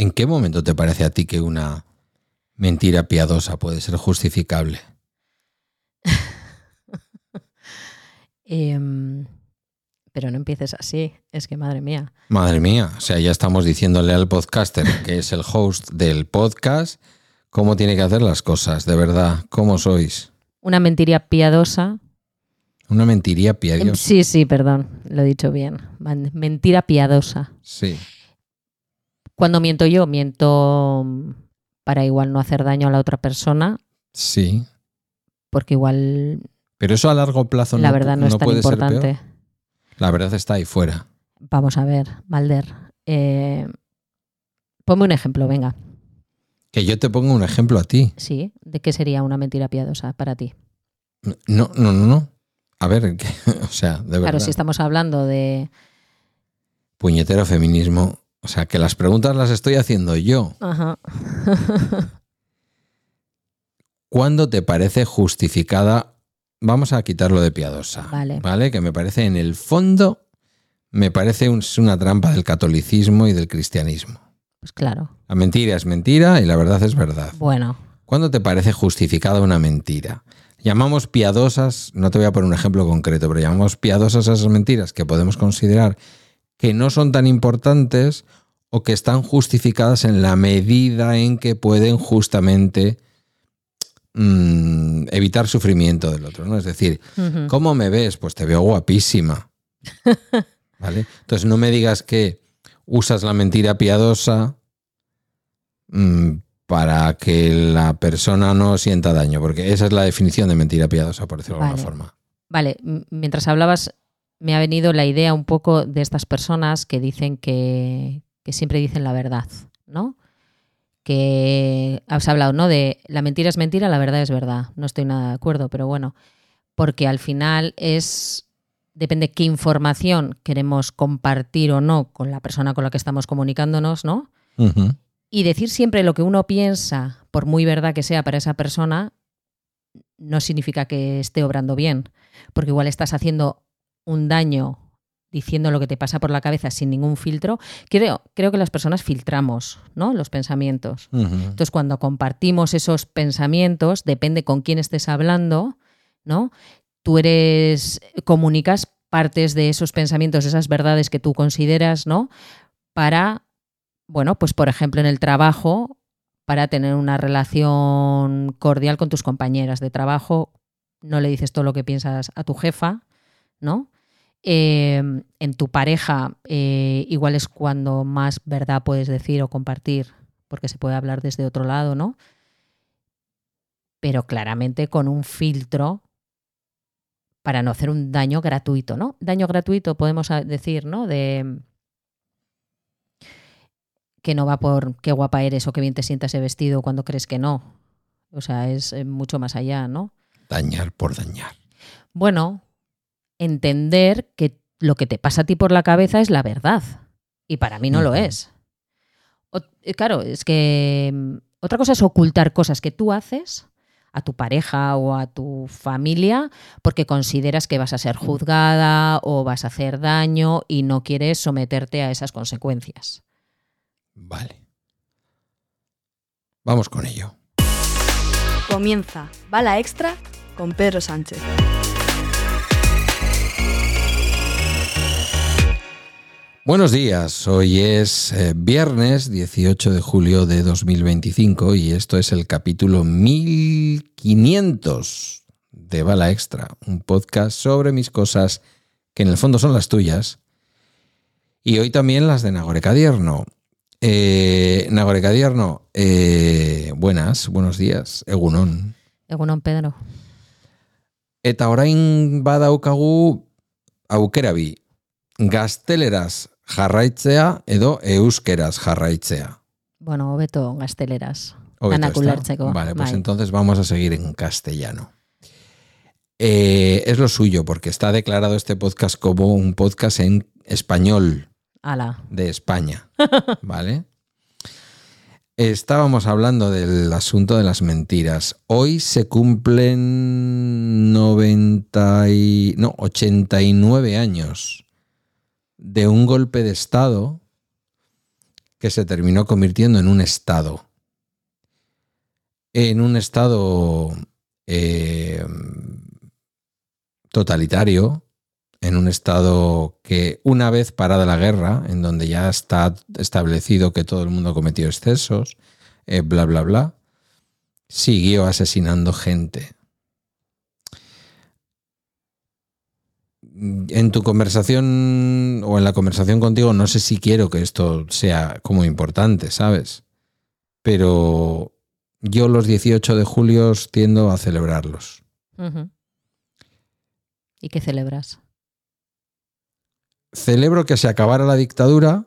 ¿En qué momento te parece a ti que una mentira piadosa puede ser justificable? Pero no empieces así, es que madre mía. Madre mía, o sea, ya estamos diciéndole al podcaster, que es el host del podcast, cómo tiene que hacer las cosas, de verdad. ¿Cómo sois? Una mentira piadosa. Una mentiría piadosa. Sí, perdón, lo he dicho bien. Mentira piadosa. Sí. Cuando miento yo, miento para igual no hacer daño a la otra persona, Sí. porque igual Pero eso a largo plazo la verdad no es tan puede ser importante. peor. La verdad está ahí fuera. Vamos a ver, Malder. Ponme un ejemplo, venga. Que yo te pongo un ejemplo a ti. Sí, ¿de qué sería una mentira piadosa para ti? No. A ver, o sea, de verdad. Claro, si estamos hablando de... Puñetero feminismo. O sea, que las preguntas las estoy haciendo yo. Ajá. ¿Cuándo te parece justificada? Vamos a quitarlo de piadosa. Vale. Que me parece, en el fondo, me parece una trampa del catolicismo y del cristianismo. Pues claro. La mentira es mentira y la verdad es verdad. Bueno. ¿Cuándo te parece justificada una mentira? Llamamos piadosas, no te voy a poner un ejemplo concreto, pero llamamos piadosas a esas mentiras que podemos considerar que no son tan importantes o que están justificadas en la medida en que pueden justamente evitar sufrimiento del otro, ¿no? Es decir, ¿cómo me ves? Pues te veo guapísima. ¿Vale? Entonces no me digas que usas la mentira piadosa para que la persona no sienta daño, porque esa es la definición de mentira piadosa, por decirlo de alguna forma. Vale, mientras hablabas me ha venido la idea un poco de estas personas que dicen que siempre dicen la verdad, ¿no? Que has hablado, ¿no? De la mentira es mentira, la verdad es verdad. No estoy nada de acuerdo, pero bueno, porque al final depende qué información queremos compartir o no con la persona con la que estamos comunicándonos, ¿no? Uh-huh. Y decir siempre lo que uno piensa, por muy verdad que sea para esa persona, no significa que esté obrando bien, porque igual estás haciendo un daño diciendo lo que te pasa por la cabeza sin ningún filtro. Creo que las personas filtramos, ¿no? Los pensamientos. Uh-huh. Entonces, cuando compartimos esos pensamientos, depende con quién estés hablando, ¿no? Tú comunicas partes de esos pensamientos, esas verdades que tú consideras, ¿no? Para, bueno, pues por ejemplo en el trabajo, para tener una relación cordial con tus compañeras de trabajo, no le dices todo lo que piensas a tu jefa, ¿no? En tu pareja igual es cuando más verdad puedes decir o compartir, porque se puede hablar desde otro lado, ¿no? Pero claramente con un filtro para no hacer un daño gratuito, ¿no? Daño gratuito podemos decir, ¿no? De que no va por qué guapa eres o qué bien te sienta ese vestido cuando crees que no. O sea, es mucho más allá, ¿no? Dañar por dañar. Bueno, entender que lo que te pasa a ti por la cabeza es la verdad. Y para mí no lo es. Claro, es que otra cosa es ocultar cosas que tú haces a tu pareja o a tu familia porque consideras que vas a ser juzgada o vas a hacer daño y no quieres someterte a esas consecuencias. Vale. Vamos con ello. Comienza Bala Extra con Pedro Sánchez. Buenos días, hoy es viernes 18 de julio de 2025 y esto es el capítulo 1500 de Bala Extra, un podcast sobre mis cosas que en el fondo son las tuyas y hoy también las de Nagore Cadierno. Nagore Cadierno, buenos días, egunon. Egunon, Pedro. Eta orain badaukagu aukerabi. Gazteleraz jarraitzea edo euskeraz jarraitzea. Bueno, hobeto gazteleraz. Ulertzeko. Vale, pues entonces vamos a seguir en castellano. Es lo suyo, porque está declarado este podcast como un podcast en español. Ala. De España. ¿Vale? Estábamos hablando del asunto de las mentiras. Hoy se cumplen 89 años de un golpe de Estado que se terminó convirtiendo en un estado. En un estado totalitario, en un estado que una vez parada la guerra, en donde ya está establecido que todo el mundo cometió excesos, bla, bla, bla, siguió asesinando gente. En tu conversación o en la conversación contigo, no sé si quiero que esto sea como importante, ¿sabes? Pero yo los 18 de julio tiendo a celebrarlos. Uh-huh. ¿Y qué celebras? Celebro que se acabara la dictadura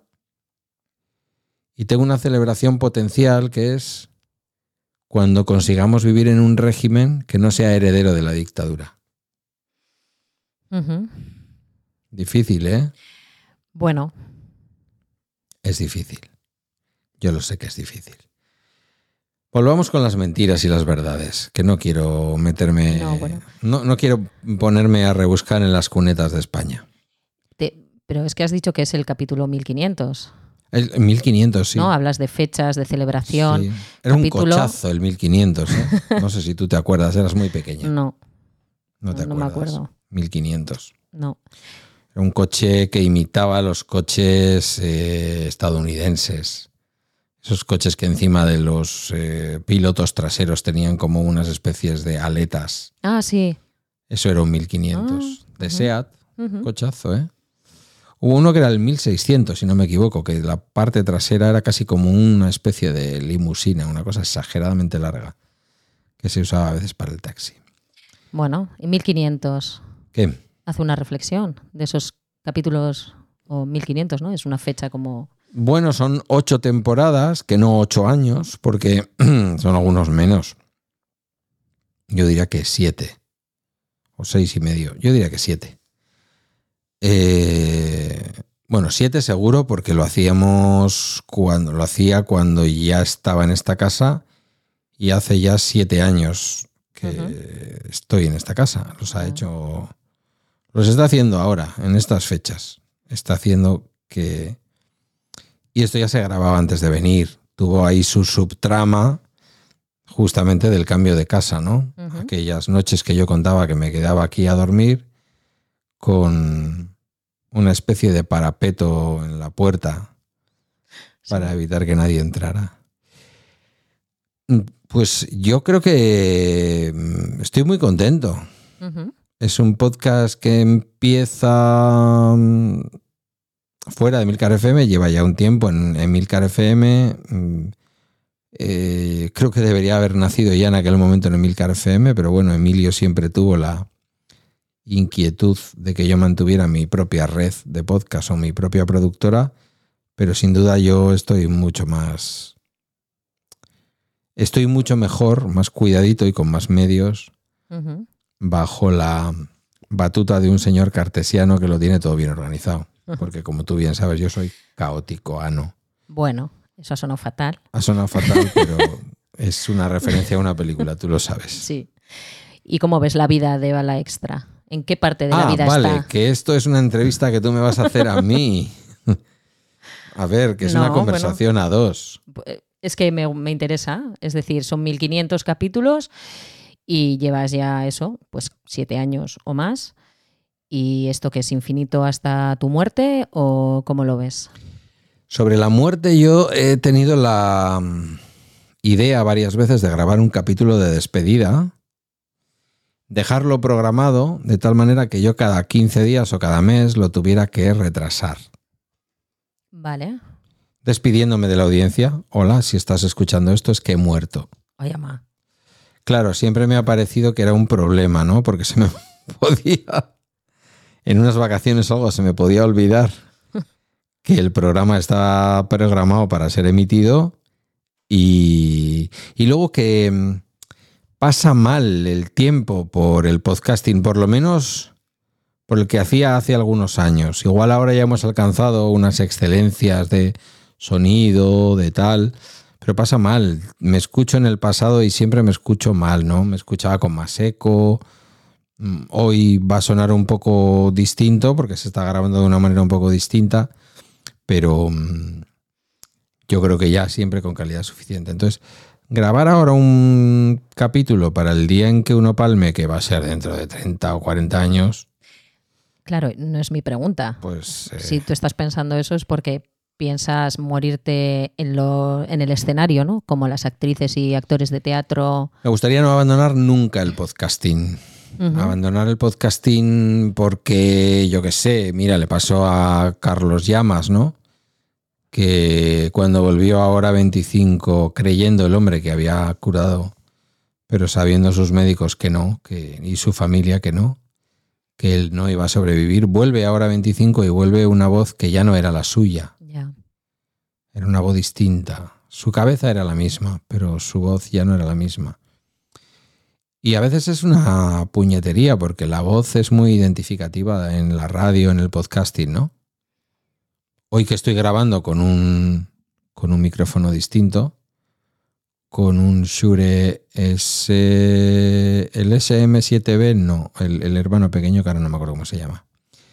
y tengo una celebración potencial que es cuando consigamos vivir en un régimen que no sea heredero de la dictadura. Uh-huh. Difícil, ¿eh? Bueno. Es difícil. Yo lo sé que es difícil. Volvamos con las mentiras y las verdades, que no quiero meterme... No quiero ponerme a rebuscar en las cunetas de España. Pero es que has dicho que es el capítulo 1500. El 1500, sí. No, hablas de fechas, de celebración. Sí. Era un cochazo el 1500, ¿eh? No sé si tú te acuerdas, eras muy pequeña. No. No te acuerdas. No me acuerdo. 1500. No. Era un coche que imitaba los coches estadounidenses. Esos coches que encima de los pilotos traseros tenían como unas especies de aletas. Ah, sí. Eso era un 1500. De SEAT. Uh-huh. Cochazo, ¿eh? Hubo uno que era el 1600, si no me equivoco, que la parte trasera era casi como una especie de limusina, una cosa exageradamente larga, que se usaba a veces para el taxi. Bueno, y 1500. ¿Qué? Hace una reflexión de esos capítulos, o 1500, ¿no? Es una fecha como... Bueno, son 8 temporadas, que no 8 años, porque son algunos menos. Yo diría que 7. O 6 y medio. Yo diría que 7. Bueno, 7 seguro, porque lo hacía cuando ya estaba en esta casa, y hace ya 7 años que estoy en esta casa. Los está haciendo ahora, en estas fechas. Está haciendo que... Y esto ya se grababa antes de venir. Tuvo ahí su subtrama justamente del cambio de casa, ¿no? Uh-huh. Aquellas noches que yo contaba que me quedaba aquí a dormir con una especie de parapeto en la puerta para evitar que nadie entrara. Pues yo creo que estoy muy contento. Uh-huh. Es un podcast que empieza... fuera de Emilcar FM, lleva ya un tiempo en Emilcar FM. Creo que debería haber nacido ya en aquel momento en Emilcar FM, pero bueno, Emilio siempre tuvo la inquietud de que yo mantuviera mi propia red de podcast o mi propia productora, pero sin duda yo estoy mucho mejor, más cuidadito y con más medios, uh-huh, bajo la batuta de un señor cartesiano que lo tiene todo bien organizado. Porque como tú bien sabes, yo soy caótico, ano. Bueno, eso ha sonado fatal. Ha sonado fatal, pero es una referencia a una película, tú lo sabes. Sí. ¿Y cómo ves la vida de Bala Extra? ¿En qué parte de la vida vale, está? Vale, que esto es una entrevista que tú me vas a hacer a mí. A ver, que es una conversación a dos. Es que me interesa. Es decir, son 1500 capítulos y llevas ya eso, pues 7 años o más. ¿Y esto que es infinito hasta tu muerte o cómo lo ves? Sobre la muerte yo he tenido la idea varias veces de grabar un capítulo de despedida, dejarlo programado de tal manera que yo cada 15 días o cada mes lo tuviera que retrasar. Vale. Despidiéndome de la audiencia. Hola, si estás escuchando esto es que he muerto. Oye, ma. Claro, siempre me ha parecido que era un problema, ¿no? Porque se me podía... En unas vacaciones o algo se me podía olvidar que el programa estaba programado para ser emitido y luego que pasa mal el tiempo por el podcasting, por lo menos por el que hacía hace algunos años. Igual ahora ya hemos alcanzado unas excelencias de sonido, de tal, pero pasa mal. Me escucho en el pasado y siempre me escucho mal, ¿no? Me escuchaba con más eco. Hoy va a sonar un poco distinto porque se está grabando de una manera un poco distinta, pero yo creo que ya siempre con calidad suficiente. Entonces, grabar ahora un capítulo para el día en que uno palme, que va a ser dentro de 30 o 40 años... Claro, no es mi pregunta. Pues, si tú estás pensando eso es porque piensas morirte en el escenario, ¿no? Como las actrices y actores de teatro. Me gustaría no abandonar nunca el podcasting. Uh-huh. Abandonar el podcasting porque, yo qué sé, mira, le pasó a Carlos Llamas, ¿no? Que cuando volvió ahora 25, creyendo el hombre que había curado, pero sabiendo sus médicos que no, y su familia que no, que él no iba a sobrevivir, vuelve ahora 25 y vuelve una voz que ya no era la suya. Yeah. Era una voz distinta. Su cabeza era la misma, pero su voz ya no era la misma. Y a veces es una puñetería porque la voz es muy identificativa en la radio, en el podcasting, ¿no? Hoy que estoy grabando con un micrófono distinto, con un Shure el SM7B, no, el hermano pequeño que ahora no me acuerdo cómo se llama.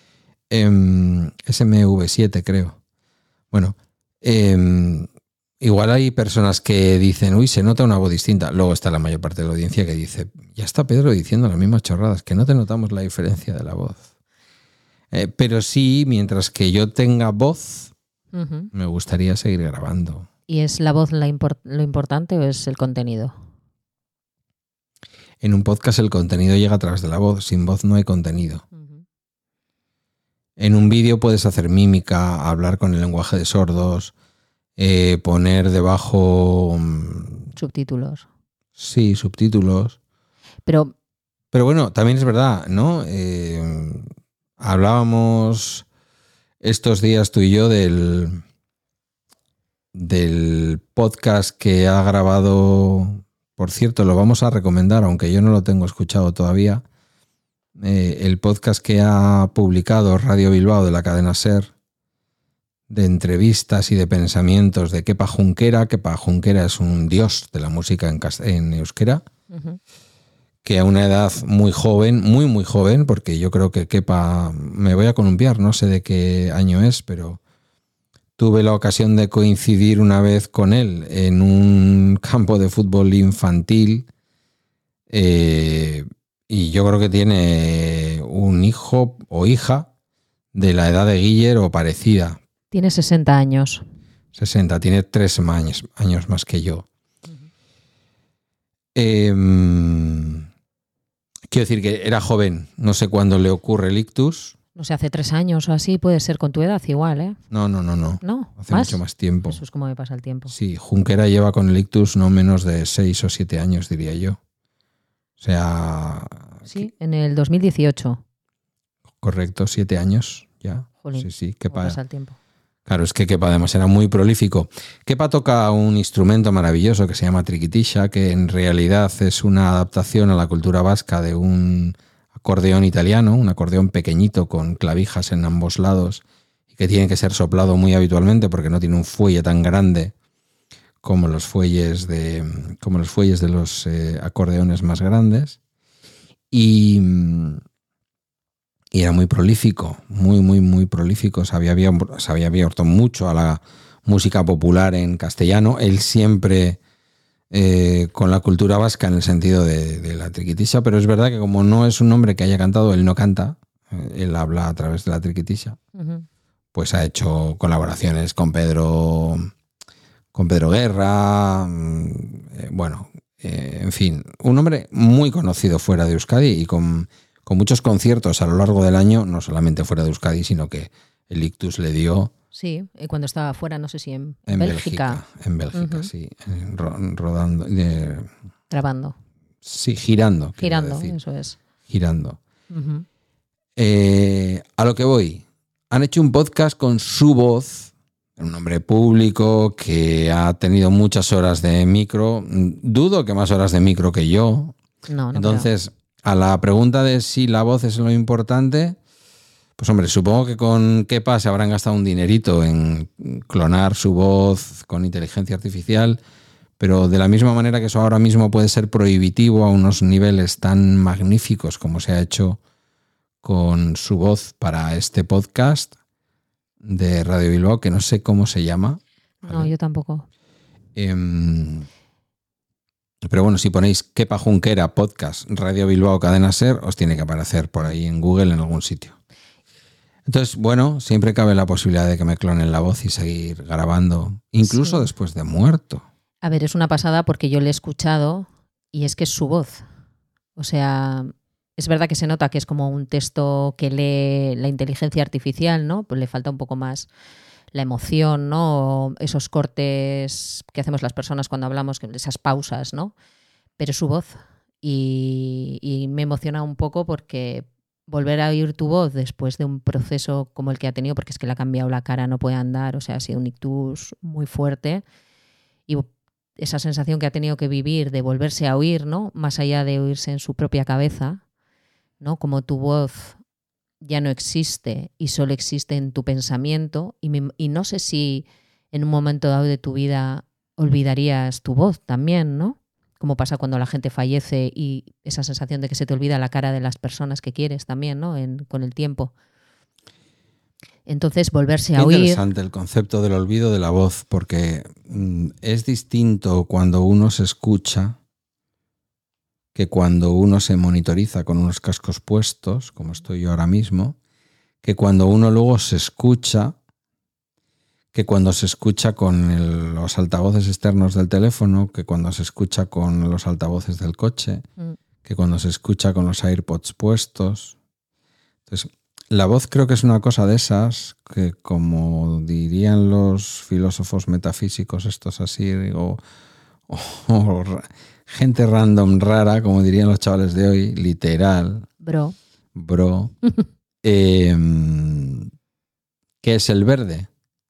SMV7 creo. Bueno, igual hay personas que dicen, uy, se nota una voz distinta. Luego está la mayor parte de la audiencia que dice, ya está Pedro diciendo las mismas chorradas, que no te notamos la diferencia de la voz. Pero sí, mientras que yo tenga voz, Uh-huh. me gustaría seguir grabando. ¿Y es la voz lo importante o es el contenido? En un podcast el contenido llega a través de la voz. Sin voz no hay contenido. Uh-huh. En un vídeo puedes hacer mímica, hablar con el lenguaje de sordos, poner debajo... Subtítulos. Sí, subtítulos. Pero bueno, también es verdad, ¿no? Hablábamos estos días tú y yo del podcast que ha grabado, por cierto, lo vamos a recomendar, aunque yo no lo tengo escuchado todavía, el podcast que ha publicado Radio Bilbao de la cadena SER, de entrevistas y de pensamientos de Kepa Junquera. Kepa Junquera es un dios de la música en euskera, uh-huh. que a una edad muy joven, muy muy joven, porque yo creo que Kepa, me voy a columpiar, no sé de qué año es, pero tuve la ocasión de coincidir una vez con él en un campo de fútbol infantil, y yo creo que tiene un hijo o hija de la edad de Guiller o parecida. Tiene 60 años. 60, tiene 3 años más que yo. Uh-huh. Quiero decir que era joven, no sé cuándo le ocurre el ictus. No sé, hace 3 años o así, puede ser con tu edad igual, ¿eh? No. ¿No? Hace mucho más tiempo. Eso es como me pasa el tiempo. Sí, Junquera lleva con el ictus no menos de 6 o 7 años, diría yo. O sea... Sí, en el 2018. Correcto, 7 años ya. Jolín, Sí, ¿cómo pasa el tiempo? Claro, es que Kepa además era muy prolífico. Kepa toca un instrumento maravilloso que se llama triquitisha, que en realidad es una adaptación a la cultura vasca de un acordeón italiano, un acordeón pequeñito con clavijas en ambos lados y que tiene que ser soplado muy habitualmente porque no tiene un fuelle tan grande como los fuelles de los acordeones más grandes. Y era muy prolífico, muy prolífico. Se había abierto mucho a la música popular en castellano. Él siempre con la cultura vasca en el sentido de la triquitisha, pero es verdad que como no es un hombre que haya cantado, él no canta, él habla a través de la triquitisha. Uh-huh. Pues ha hecho colaboraciones con Pedro Guerra, en fin, un hombre muy conocido fuera de Euskadi y con muchos conciertos a lo largo del año, no solamente fuera de Euskadi, sino que el ictus le dio... Sí, cuando estaba fuera, no sé si en Bélgica. En Bélgica, uh-huh. Sí, rodando... Grabando. Sí, girando. Girando, eso es. Girando. Uh-huh. A lo que voy, han hecho un podcast con su voz, un hombre público que ha tenido muchas horas de micro, dudo que más horas de micro que yo. No Entonces... creo. A la pregunta de si la voz es lo importante, pues hombre, supongo que con Kepa se habrán gastado un dinerito en clonar su voz con inteligencia artificial, pero de la misma manera que eso ahora mismo puede ser prohibitivo a unos niveles tan magníficos como se ha hecho con su voz para este podcast de Radio Bilbao, que no sé cómo se llama. ¿vale? No, yo tampoco. Pero bueno, si ponéis Kepa Junquera, podcast, Radio Bilbao, Cadena SER, os tiene que aparecer por ahí en Google en algún sitio. Entonces, bueno, siempre cabe la posibilidad de que me clonen la voz y seguir grabando, incluso Sí. después de muerto. A ver, es una pasada porque yo le he escuchado y es que es su voz. O sea, es verdad que se nota que es como un texto que lee la inteligencia artificial, ¿no? Pues le falta un poco más la emoción, ¿no? O esos cortes que hacemos las personas cuando hablamos, esas pausas, ¿no? Pero es su voz. Y me emociona un poco porque volver a oír tu voz después de un proceso como el que ha tenido, porque es que le ha cambiado la cara, no puede andar, o sea, ha sido un ictus muy fuerte. Y esa sensación que ha tenido que vivir de volverse a oír, ¿no? Más allá de oírse en su propia cabeza, ¿no? Como tu voz ya no existe y solo existe en tu pensamiento. Y no sé si en un momento dado de tu vida olvidarías tu voz también, ¿no? Como pasa cuando la gente fallece y esa sensación de que se te olvida la cara de las personas que quieres también, ¿no? Con el tiempo. Entonces, volverse a Qué oír. interesante el concepto del olvido de la voz, porque es distinto cuando uno se escucha que cuando uno se monitoriza con unos cascos puestos, como estoy yo ahora mismo, que cuando uno luego se escucha, que cuando se escucha con los altavoces externos del teléfono, que cuando se escucha con los altavoces del coche, que cuando se escucha con los AirPods puestos. Entonces, la voz creo que es una cosa de esas que, como dirían los filósofos metafísicos estos así, o gente random rara, como dirían los chavales de hoy, literal. Bro. ¿Qué es el verde?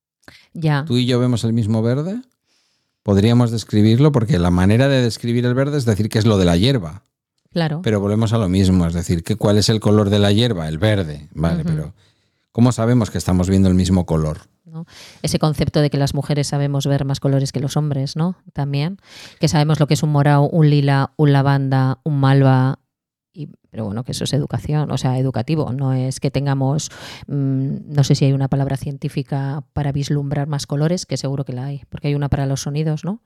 Ya. ¿Tú y yo vemos el mismo verde? Podríamos describirlo porque la manera de describir el verde es decir que es lo de la hierba. Claro. Pero volvemos a lo mismo, es decir, ¿cuál es el color de la hierba? El verde, vale, pero ¿cómo sabemos que estamos viendo el mismo color? ¿No? Ese concepto de que las mujeres sabemos ver más colores que los hombres, ¿no? También. Que sabemos lo que es un morado, un lila, un lavanda, un malva. Pero bueno, que eso es educación, o sea, educativo. No es que tengamos, no sé si hay una palabra científica para vislumbrar más colores, que seguro que la hay, porque hay una para los sonidos, ¿no?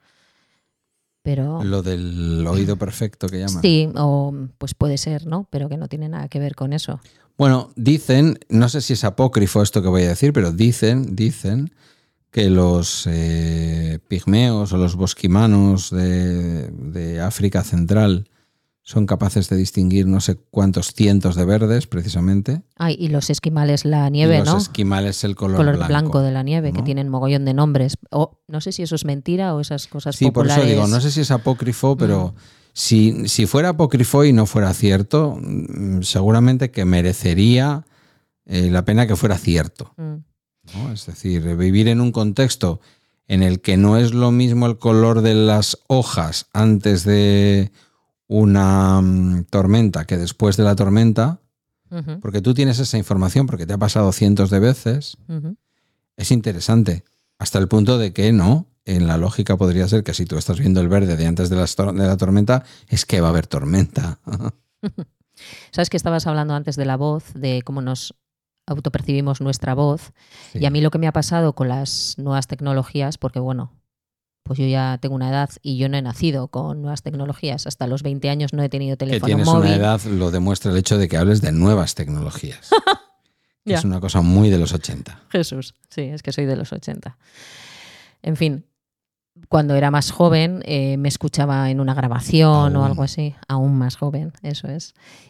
Pero Lo del oído perfecto que llaman. sí, o pues puede ser, ¿no? Pero que no tiene nada que ver con eso. Bueno, dicen, no sé si es apócrifo esto que voy a decir, pero dicen que los pigmeos o los bosquimanos de África Central son capaces de distinguir no sé cuántos cientos de verdes, precisamente. Ay, y los esquimales, la nieve, y los ¿no? esquimales, el color blanco de la nieve, ¿no? que tienen mogollón de nombres. O no sé si eso es mentira o esas cosas sí, populares. por eso digo, no sé si es apócrifo, pero si fuera apócrifo y no fuera cierto, seguramente que merecería la pena que fuera cierto. ¿No? Es decir, vivir en un contexto en el que no es lo mismo el color de las hojas antes de una tormenta que después de la tormenta, porque tú tienes esa información porque te ha pasado cientos de veces, es interesante, hasta el punto de que no, en la lógica podría ser que si tú estás viendo el verde de antes de la tormenta, es que va a haber tormenta. ¿Sabes que estabas hablando antes de la voz, de cómo nos autopercibimos nuestra voz? Sí. Y a mí lo que me ha pasado con las nuevas tecnologías, porque bueno, pues yo ya tengo una edad y yo no he nacido con nuevas tecnologías. Hasta los 20 años no he tenido teléfono que tienes móvil. una edad lo demuestra el hecho de que hables de nuevas tecnologías. Que es una cosa muy de los 80. Jesús, sí, es que soy de los 80. En fin, cuando era más joven me escuchaba en una grabación o algo así. Aún más joven, eso es.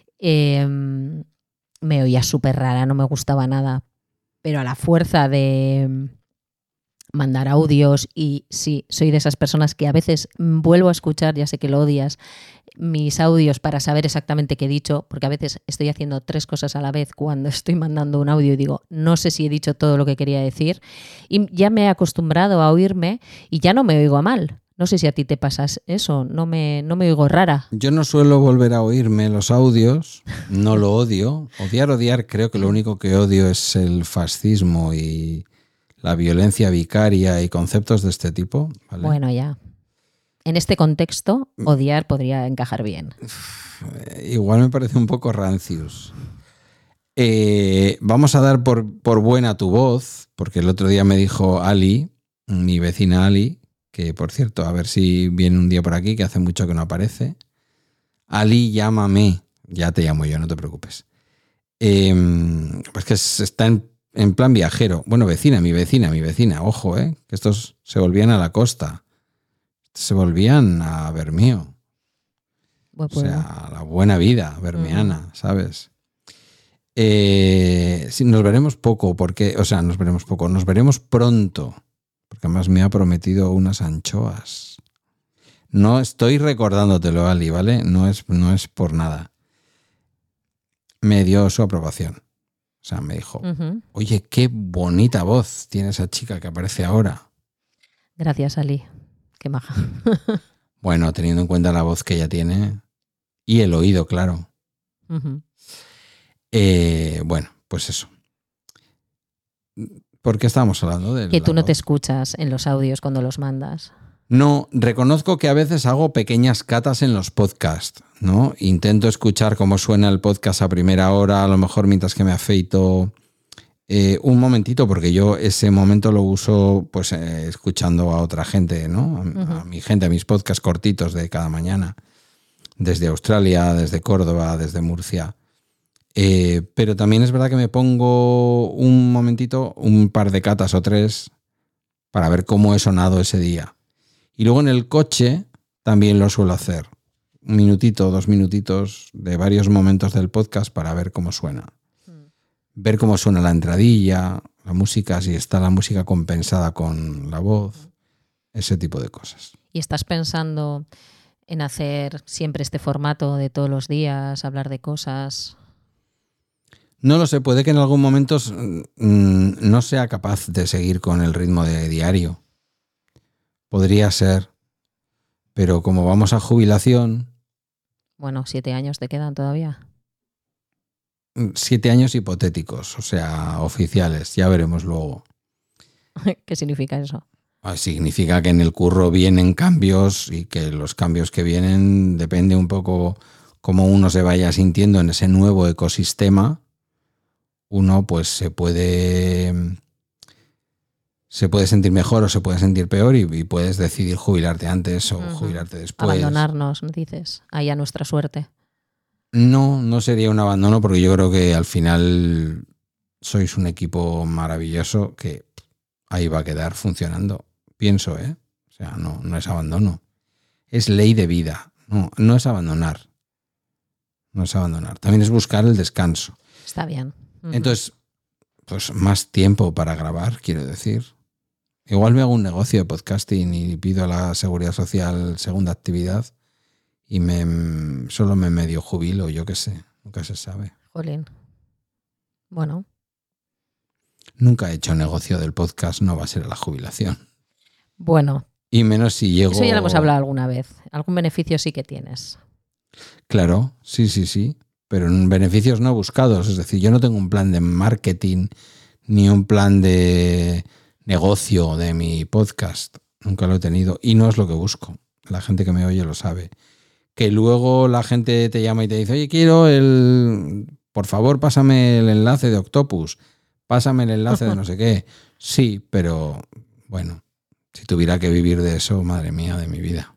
Me oía súper rara, no me gustaba nada. Pero a la fuerza de mandar audios, y sí, soy de esas personas que a veces vuelvo a escuchar, ya sé que lo odias, mis audios para saber exactamente qué he dicho, porque a veces estoy haciendo 3 cosas a la vez cuando estoy mandando un audio y digo, no sé si he dicho todo lo que quería decir, y ya me he acostumbrado a oírme y ya no me oigo a mal. No sé si a ti te pasas eso, no me oigo rara. Yo no suelo volver a oírme los audios, no lo odio. Odiar, creo que lo único que odio es el fascismo y la violencia vicaria y conceptos de este tipo. ¿Vale? Bueno, ya. En este contexto, odiar podría encajar bien. Igual me parece un poco rancios. Vamos a dar por buena tu voz, porque el otro día me dijo Ali mi vecina Ali, que por cierto, a ver si viene un día por aquí, que hace mucho que no aparece. Ali, llámame. Ya te llamo yo, no te preocupes. Pues que está en plan viajero. Bueno, mi vecina. Ojo, que estos se volvían a la costa. Se volvían a Bermeo. Bueno, O sea, la buena vida bermeana, ¿sabes? Sí, nos veremos poco, nos veremos pronto, porque además me ha prometido unas anchoas. No estoy recordándotelo, Ali, ¿vale? No es por nada. Me dio su aprobación. O sea, me dijo, oye, qué bonita voz tiene esa chica que aparece ahora. Gracias, Ali. Qué maja. Bueno, teniendo en cuenta la voz que ella tiene y el oído, claro. Bueno, pues eso. ¿Por qué estábamos hablando de que tú no te escuchas en los audios cuando los mandas? No, reconozco que a veces hago pequeñas catas en los podcasts, ¿no? Intento escuchar cómo suena el podcast a primera hora, a lo mejor mientras que me afeito un momentito, porque yo ese momento lo uso pues escuchando a otra gente, ¿no? A mi gente, a mis podcasts cortitos de cada mañana, desde Australia, desde Córdoba, desde Murcia. Pero también es verdad que me pongo un momentito, un par de catas o tres, para ver cómo he sonado ese día. Y luego en el coche también lo suelo hacer. 1 minutito, 2 minutitos de varios momentos del podcast para ver cómo suena. Ver cómo suena la entradilla, la música, si está la música compensada con la voz, ese tipo de cosas. ¿Y estás pensando en hacer siempre este formato de todos los días, hablar de cosas? No lo sé, puede que en algún momento no sea capaz de seguir con el ritmo de diario. Podría ser, pero como vamos a jubilación... Bueno, 7 años te quedan todavía. 7 años hipotéticos, o sea, oficiales, ya veremos luego. ¿Qué significa eso? Significa que en el curro vienen cambios y que los cambios que vienen depende un poco cómo uno se vaya sintiendo en ese nuevo ecosistema. Uno pues se puede sentir mejor o se puede sentir peor y puedes decidir jubilarte antes o jubilarte después. Abandonarnos, dices, ahí a nuestra suerte. No sería un abandono porque yo creo que al final sois un equipo maravilloso que ahí va a quedar funcionando. Pienso, O sea, no es abandono. Es ley de vida. No es abandonar. No es abandonar. También es buscar el descanso. Está bien. Entonces, pues más tiempo para grabar, quiero decir. Igual me hago un negocio de podcasting y pido a la Seguridad Social segunda actividad y solo me medio jubilo, yo qué sé, nunca se sabe. Jolín. Bueno. Nunca he hecho negocio del podcast, no va a ser la jubilación. Bueno. Y menos si llego... Eso ya lo hemos hablado alguna vez. Algún beneficio sí que tienes. Claro, sí. Pero en beneficios no buscados. Es decir, yo no tengo un plan de marketing ni un plan de negocio de mi podcast. Nunca lo he tenido y no es lo que busco. La gente que me oye lo sabe. Que luego la gente te llama y te dice, oye, por favor, pásame el enlace de Octopus, pásame el enlace de no sé qué. Sí, pero bueno, si tuviera que vivir de eso, madre mía, de mi vida.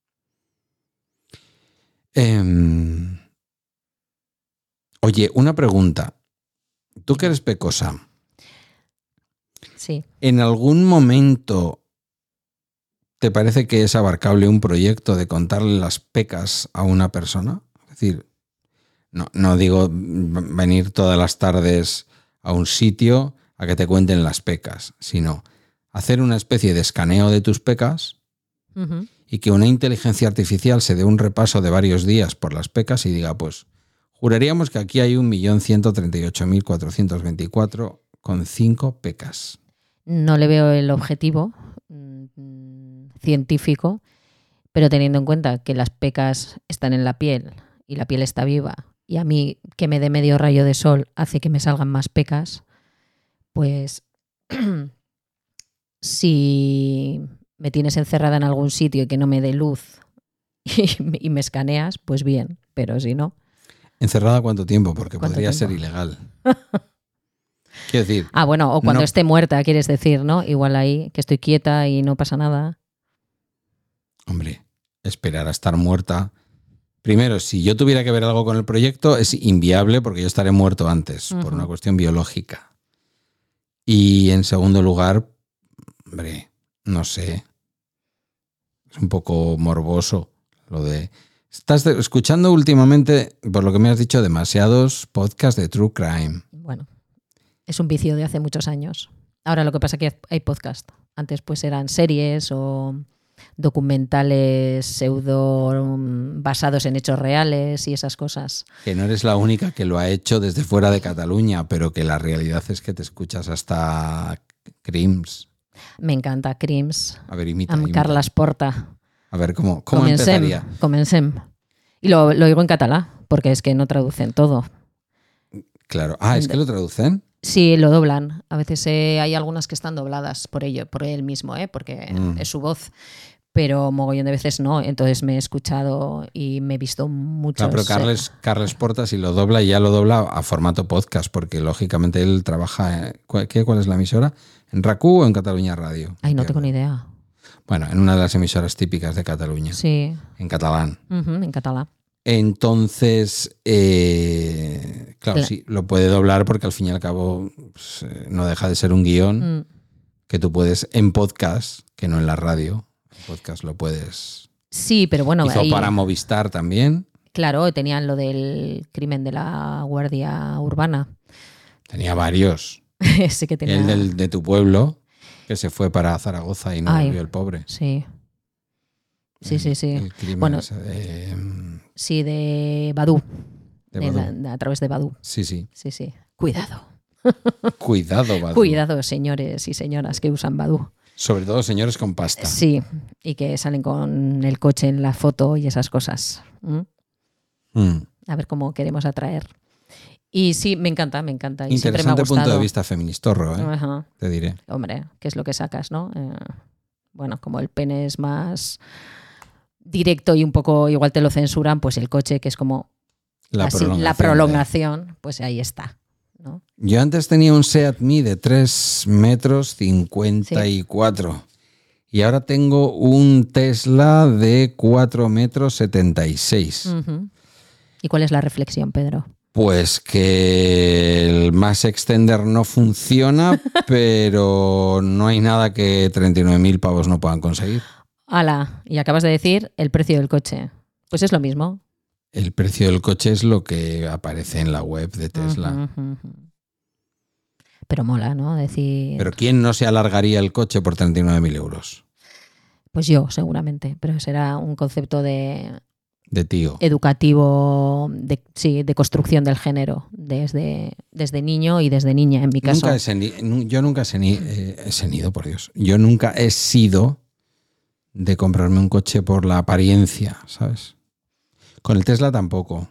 Oye, una pregunta. ¿Tú que eres pecosa? Sí. ¿En algún momento te parece que es abarcable un proyecto de contarle las pecas a una persona? Es decir, no digo venir todas las tardes a un sitio a que te cuenten las pecas, sino hacer una especie de escaneo de tus pecas y que una inteligencia artificial se dé un repaso de varios días por las pecas y diga, pues, juraríamos que aquí hay 1.138.424 con 5 pecas. No le veo el objetivo científico, pero teniendo en cuenta que las pecas están en la piel y la piel está viva y a mí que me dé medio rayo de sol hace que me salgan más pecas, pues si me tienes encerrada en algún sitio y que no me dé luz y me escaneas, pues bien, pero si no... ¿Encerrada cuánto tiempo? Porque podría ser ilegal. Quiero decir, Ah, bueno, o cuando no- esté muerta, quieres decir, ¿no? Igual ahí, que estoy quieta y no pasa nada. hombre, esperar a estar muerta. Primero, si yo tuviera que ver algo con el proyecto, es inviable porque yo estaré muerto antes, por Ujú. una cuestión biológica. Y en segundo lugar, hombre, no sé, es un poco morboso lo de... Estás escuchando últimamente, por lo que me has dicho, demasiados podcasts de True Crime. Bueno, es un vicio de hace muchos años. Ahora lo que pasa es que hay podcast. Antes pues eran series o documentales pseudo basados en hechos reales y esas cosas. Que no eres la única que lo ha hecho desde fuera de Cataluña, pero que la realidad es que te escuchas hasta Crims. Me encanta Crims, A ver, imita. amb Carles Porta. A ver, ¿cómo empezaría? Comencem. Y lo oigo en catalán, porque es que no traducen todo. Claro. Ah, ¿es que lo traducen? Sí, lo doblan. A veces hay algunas que están dobladas por él mismo, porque es su voz. Pero mogollón de veces no. Entonces me he escuchado y me he visto muchos. Claro, pero Carles Porta, si lo dobla, ya lo dobla a formato podcast, porque lógicamente él trabaja... ¿Cuál es la emisora? ¿En RAC1 o en Cataluña Radio? Ay, no tengo ni idea. Bueno, en una de las emisoras típicas de Cataluña. Sí. En catalán. En catalán. Entonces, claro, sí, lo puede doblar porque al fin y al cabo pues, no deja de ser un guión que tú puedes en podcast, que no en la radio. En podcast lo puedes... Sí, pero bueno... Hizo para Movistar también. Claro, tenían lo del crimen de la Guardia Urbana. Tenía varios. Sí que tenía... El de tu pueblo, que se fue para Zaragoza y no volvió el pobre. Sí. Sí. El crimen Bueno, ese de... Sí, de Badoo. Badoo. A través de Badoo. Sí. Sí. Cuidado. Cuidado, Badoo. Cuidado, señores y señoras que usan Badoo. Sobre todo señores con pasta. Sí, y que salen con el coche en la foto y esas cosas. A ver cómo queremos atraer. Y sí, me encanta. Y siempre me ha Interesante gustado. punto de vista feministorro, Ajá. te diré. Hombre, ¿qué es lo que sacas, no? Bueno, como el pene es más directo y un poco igual te lo censuran, pues el coche, que es como La prolongación, pues ahí está, ¿no? Yo antes tenía un Seat Mii de 3,54 metros y ahora tengo un Tesla de 4,76 metros. ¿Y cuál es la reflexión, Pedro? Pues que el Max Extender no funciona, pero no hay nada que 39.000 pavos no puedan conseguir. ¡Hala! Y acabas de decir el precio del coche. Pues es lo mismo. El precio del coche es lo que aparece en la web de Tesla. Pero mola, ¿no? Decir... Pero ¿quién no se alargaría el coche por 39.000 euros? Pues yo, seguramente. Pero será un concepto de tío. Educativo, de construcción del género, desde niño y desde niña, en mi caso. Yo nunca por Dios. Yo nunca he sido de comprarme un coche por la apariencia, ¿sabes? Con el Tesla tampoco.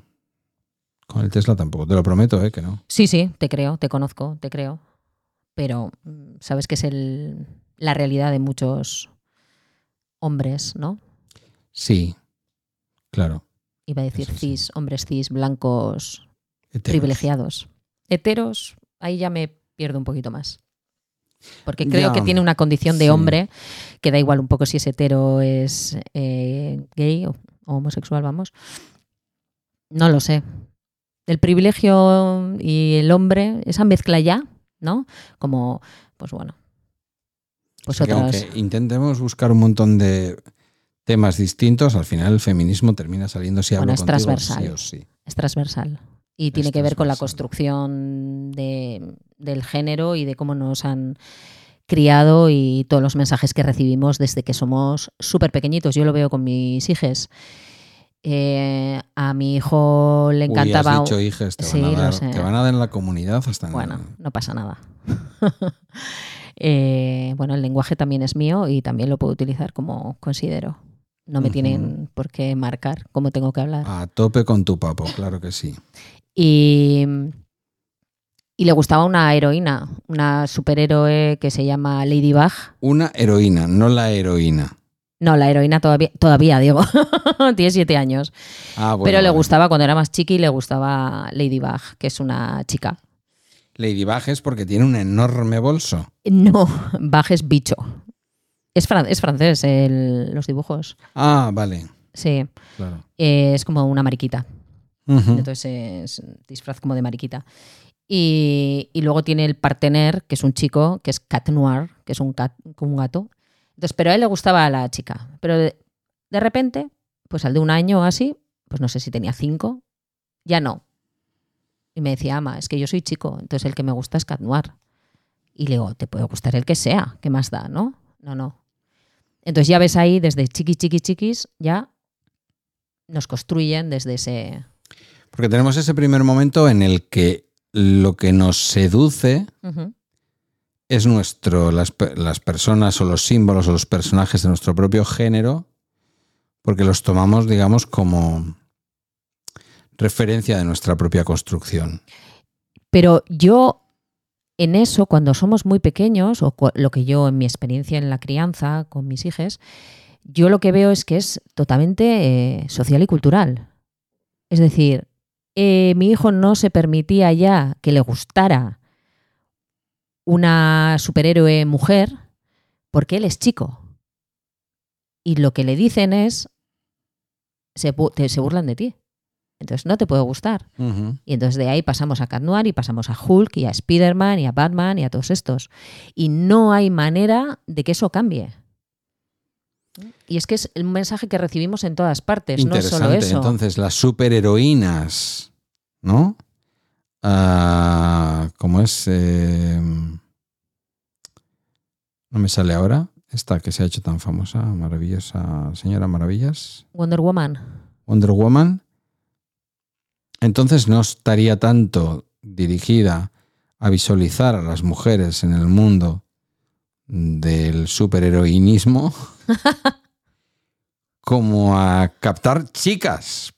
Te lo prometo, que no. Sí, te creo, te conozco, te creo. Pero sabes que es la realidad de muchos hombres, ¿no? Sí, claro. Iba a decir Sí. hombres cis, blancos, Heteros. privilegiados. Heteros, ahí ya me pierdo un poquito más. Porque creo que tiene una condición de hombre, que da igual un poco si es hetero, es gay o homosexual, vamos. No lo sé. El privilegio y el hombre, esa mezcla ya, ¿no? Como, pues bueno. Pues O sea, otras... aunque intentemos buscar un montón de temas distintos, al final el feminismo termina saliendo si hablo es contigo, transversal. sí o sí. Es transversal. Y tiene que ver con la construcción del género y de cómo nos han criado y todos los mensajes que recibimos desde que somos súper pequeñitos. Yo lo veo con mis hijes. A mi hijo le encantaba... Has dicho hijes, te van a dar en la comunidad hasta... Bueno, no pasa nada. Bueno, el lenguaje también es mío y también lo puedo utilizar como considero. No me tienen por qué marcar cómo tengo que hablar. A tope con tu papo, claro que sí. Y le gustaba una heroína, una superhéroe que se llama Ladybug. Una heroína, no la heroína. No, la heroína todavía digo, tiene 7 años. Bueno, pero le gustaba, cuando era más chiqui, le gustaba Ladybug, que es una chica. Ladybug es porque tiene un enorme bolso. No, Bug es bicho. Es francés los dibujos. Ah, vale. Sí, Claro. es como una mariquita. Ujú. Entonces es disfraz como de mariquita. Y luego tiene el partener, que es un chico, que es Cat Noir, que es como un gato. Entonces, pero a él le gustaba a la chica. Pero de repente, pues al de un año o así, pues no sé si tenía 5, ya no. Y me decía, ama, es que yo soy chico, entonces el que me gusta es Cat Noir. Y le digo, te puede gustar el que sea, ¿qué más da, no? No. Entonces ya ves ahí, desde chiquis, ya nos construyen desde ese... Porque tenemos ese primer momento en el que lo que nos seduce Ujú. es las personas o los símbolos o los personajes de nuestro propio género, porque los tomamos, digamos, como referencia de nuestra propia construcción. Pero yo, en eso, cuando somos muy pequeños, o lo que yo en mi experiencia en la crianza con mis hijos, yo lo que veo es que es totalmente social y cultural. Es decir, mi hijo no se permitía ya que le gustara una superhéroe mujer porque él es chico. Y lo que le dicen es, se burlan de ti. Entonces no te puede gustar. Ujú. Y entonces de ahí pasamos a Cat Noir y pasamos a Hulk y a Spider-Man y a Batman y a todos estos. Y no hay manera de que eso cambie. Y es que es el mensaje que recibimos en todas partes, no es solo Interesante. eso. Entonces, las superheroínas, ¿no? ¿Cómo es? No me sale ahora. Esta que se ha hecho tan famosa, maravillosa Señora Maravillas. Wonder Woman. Wonder Woman. Entonces no estaría tanto dirigida a visualizar a las mujeres en el mundo del superheroínismo como a captar chicas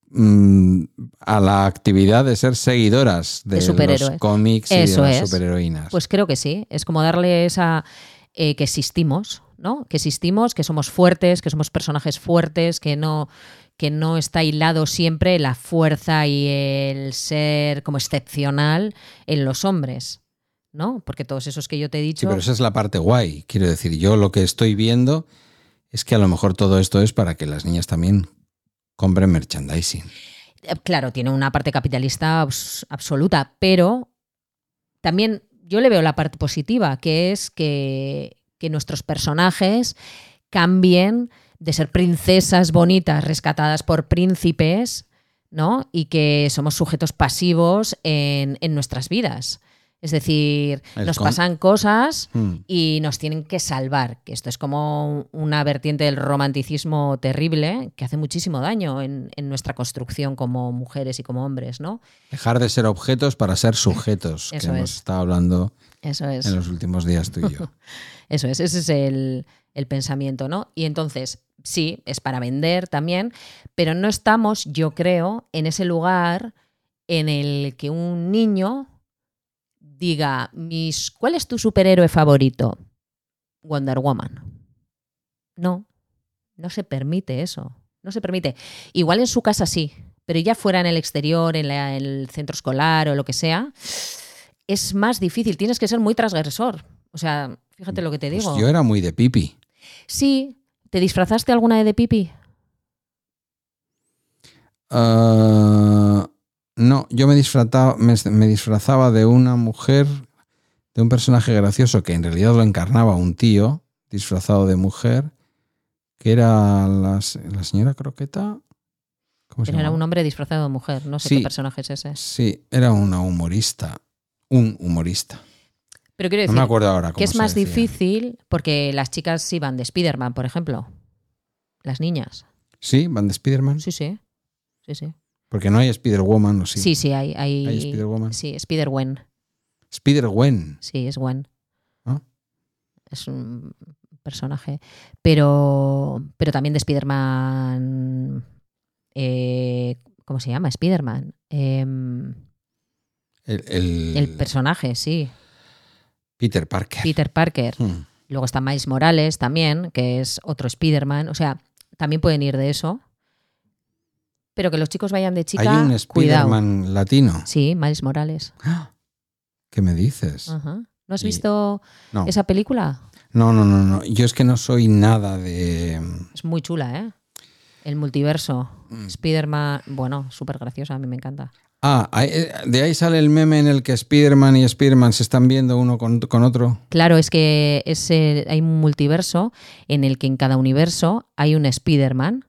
a la actividad de ser seguidoras de los superhéroes. cómics Eso y de las es. superheroínas. Pues creo que sí. Es como darle esa... que existimos, ¿no? Que existimos, que somos fuertes, que somos personajes fuertes, que no está hilado siempre la fuerza y el ser como excepcional en los hombres, ¿no? Porque todos esos que yo te he dicho... Sí, pero esa es la parte guay. Quiero decir, yo lo que estoy viendo es que a lo mejor todo esto es para que las niñas también compren merchandising. Claro, tiene una parte capitalista absoluta, pero también yo le veo la parte positiva, que es que nuestros personajes cambien de ser princesas bonitas rescatadas por príncipes, ¿no? Y que somos sujetos pasivos en nuestras vidas. Es decir, nos pasan cosas y nos tienen que salvar, que esto es como una vertiente del romanticismo terrible que hace muchísimo daño en nuestra construcción como mujeres y como hombres, ¿no? Dejar de ser objetos para ser sujetos, Eso que hemos es. estado hablando Eso es. en los últimos días tú y yo. Eso es, ese es el pensamiento, ¿no? Y entonces, sí, es para vender también, pero no estamos, yo creo, en ese lugar en el que un niño diga, ¿cuál es tu superhéroe favorito? Wonder Woman. No se permite eso. No se permite. Igual en su casa sí, pero ya fuera en el exterior, en el centro escolar o lo que sea, es más difícil. Tienes que ser muy transgresor. O sea, fíjate lo que te digo. Pues yo era muy de Pipi. Sí. ¿Te disfrazaste alguna vez de Pipi? No, yo me disfrazaba de una mujer, de un personaje gracioso que en realidad lo encarnaba un tío disfrazado de mujer, que era la señora Croqueta. ¿Cómo se Pero era llama? un hombre disfrazado de mujer. No sé Sí. qué personaje es ese. Sí, era una humorista. Un humorista. Pero quiero decir, No me acuerdo ahora cómo que es se más decía. difícil porque las chicas iban de Spider-Man, por ejemplo. Las niñas. ¿Sí? ¿Van de Spider-Man? Sí. Porque no hay Spider-Woman, ¿o sí? Sí, hay ¿Hay Spider-Woman? Sí, Spider-Gwen. Spider-Gwen. Sí, es Gwen. ¿Ah? Es un personaje. Pero también de Spider-Man. ¿Cómo se llama? Spider-Man. El personaje, sí. Peter Parker. Peter Parker. Hmm. Luego está Miles Morales también, que es otro Spider-Man. O sea, también pueden ir de eso. Pero que los chicos vayan de chica, ¿Hay un cuidado. Spider-Man latino? Sí, Miles Morales. ¡Ah! ¿Qué me dices? Ajá. ¿No has Y- visto No. esa película? No. Yo es que no soy nada de... Es muy chula, ¿eh? El multiverso. Mm. Spider-Man, bueno, súper graciosa, a mí me encanta. De ahí sale el meme en el que Spider-Man y Spider-Man se están viendo uno con otro. Claro, es que hay un multiverso en el que en cada universo hay un Spider-Man.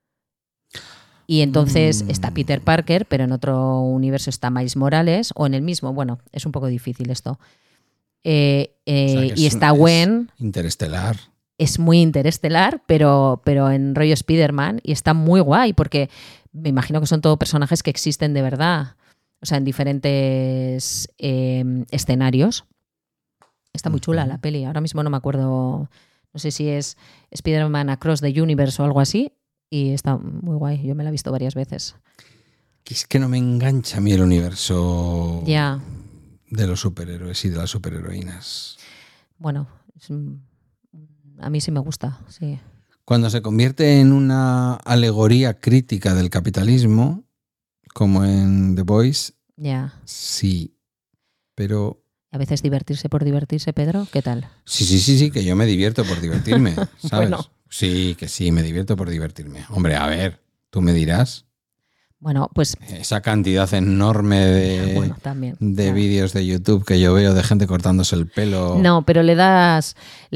Y entonces está Peter Parker, pero en otro universo está Miles Morales, o en el mismo. Bueno, es un poco difícil esto. O sea, que Y es está es Gwen, Interestelar. es muy interestelar, pero en rollo Spider-Man, y está muy guay, porque me imagino que son todos personajes que existen de verdad. O sea, en diferentes escenarios. Está muy chula la peli. Ahora mismo no me acuerdo. No sé si es Spider-Man Across the Universe o algo así. Y está muy guay. Yo me la he visto varias veces. Que es que no me engancha a mí el universo Ya. de los superhéroes y de las superheroínas. Bueno, a mí sí me gusta, sí. Cuando se convierte en una alegoría crítica del capitalismo, como en The Voice, Ya. sí. Pero A veces divertirse por divertirse, Pedro. ¿Qué tal? sí, que yo me divierto por divertirme, ¿sabes? Bueno. Sí, que sí, me divierto por divertirme. Hombre, a ver, tú me dirás, Bueno, pues esa cantidad enorme bueno, también. de Claro. vídeos de YouTube que yo veo de gente cortándose el pelo. No, pero le das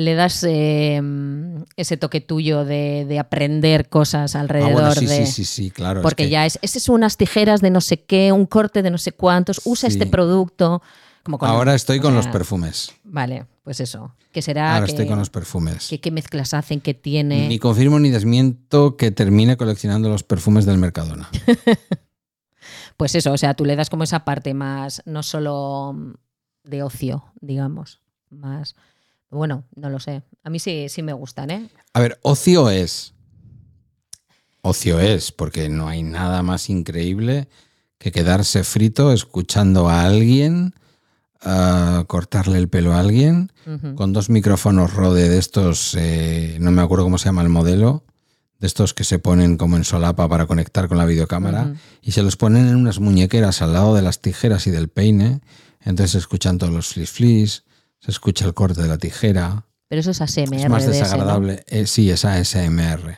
ese toque tuyo de aprender cosas alrededor bueno, de... sí, claro. Porque es que- ya es unas tijeras de no sé qué, un corte de no sé cuántos, usa Sí. este producto. Como con- Ahora estoy o con sea, los perfumes. Vale, pues eso. ¿Qué será? Ahora estoy con los perfumes. ¿Qué mezclas hacen? ¿Qué tiene? Ni confirmo ni desmiento que termine coleccionando los perfumes del Mercadona. Pues eso, o sea, tú le das como esa parte más, no solo de ocio, digamos. Más. Bueno, no lo sé. A mí sí me gustan, ¿eh? A ver, ocio es. Ocio es, porque no hay nada más increíble que quedarse frito escuchando a alguien, cortarle el pelo a alguien, Ujú. con 2 micrófonos Rode de estos, no me acuerdo cómo se llama el modelo, de estos que se ponen como en solapa para conectar con la videocámara, Ujú. y se los ponen en unas muñequeras al lado de las tijeras y del peine, entonces se escuchan todos los flis, se escucha el corte de la tijera. Pero eso es ASMR. Es más de ese, ¿no? desagradable. Sí, es ASMR.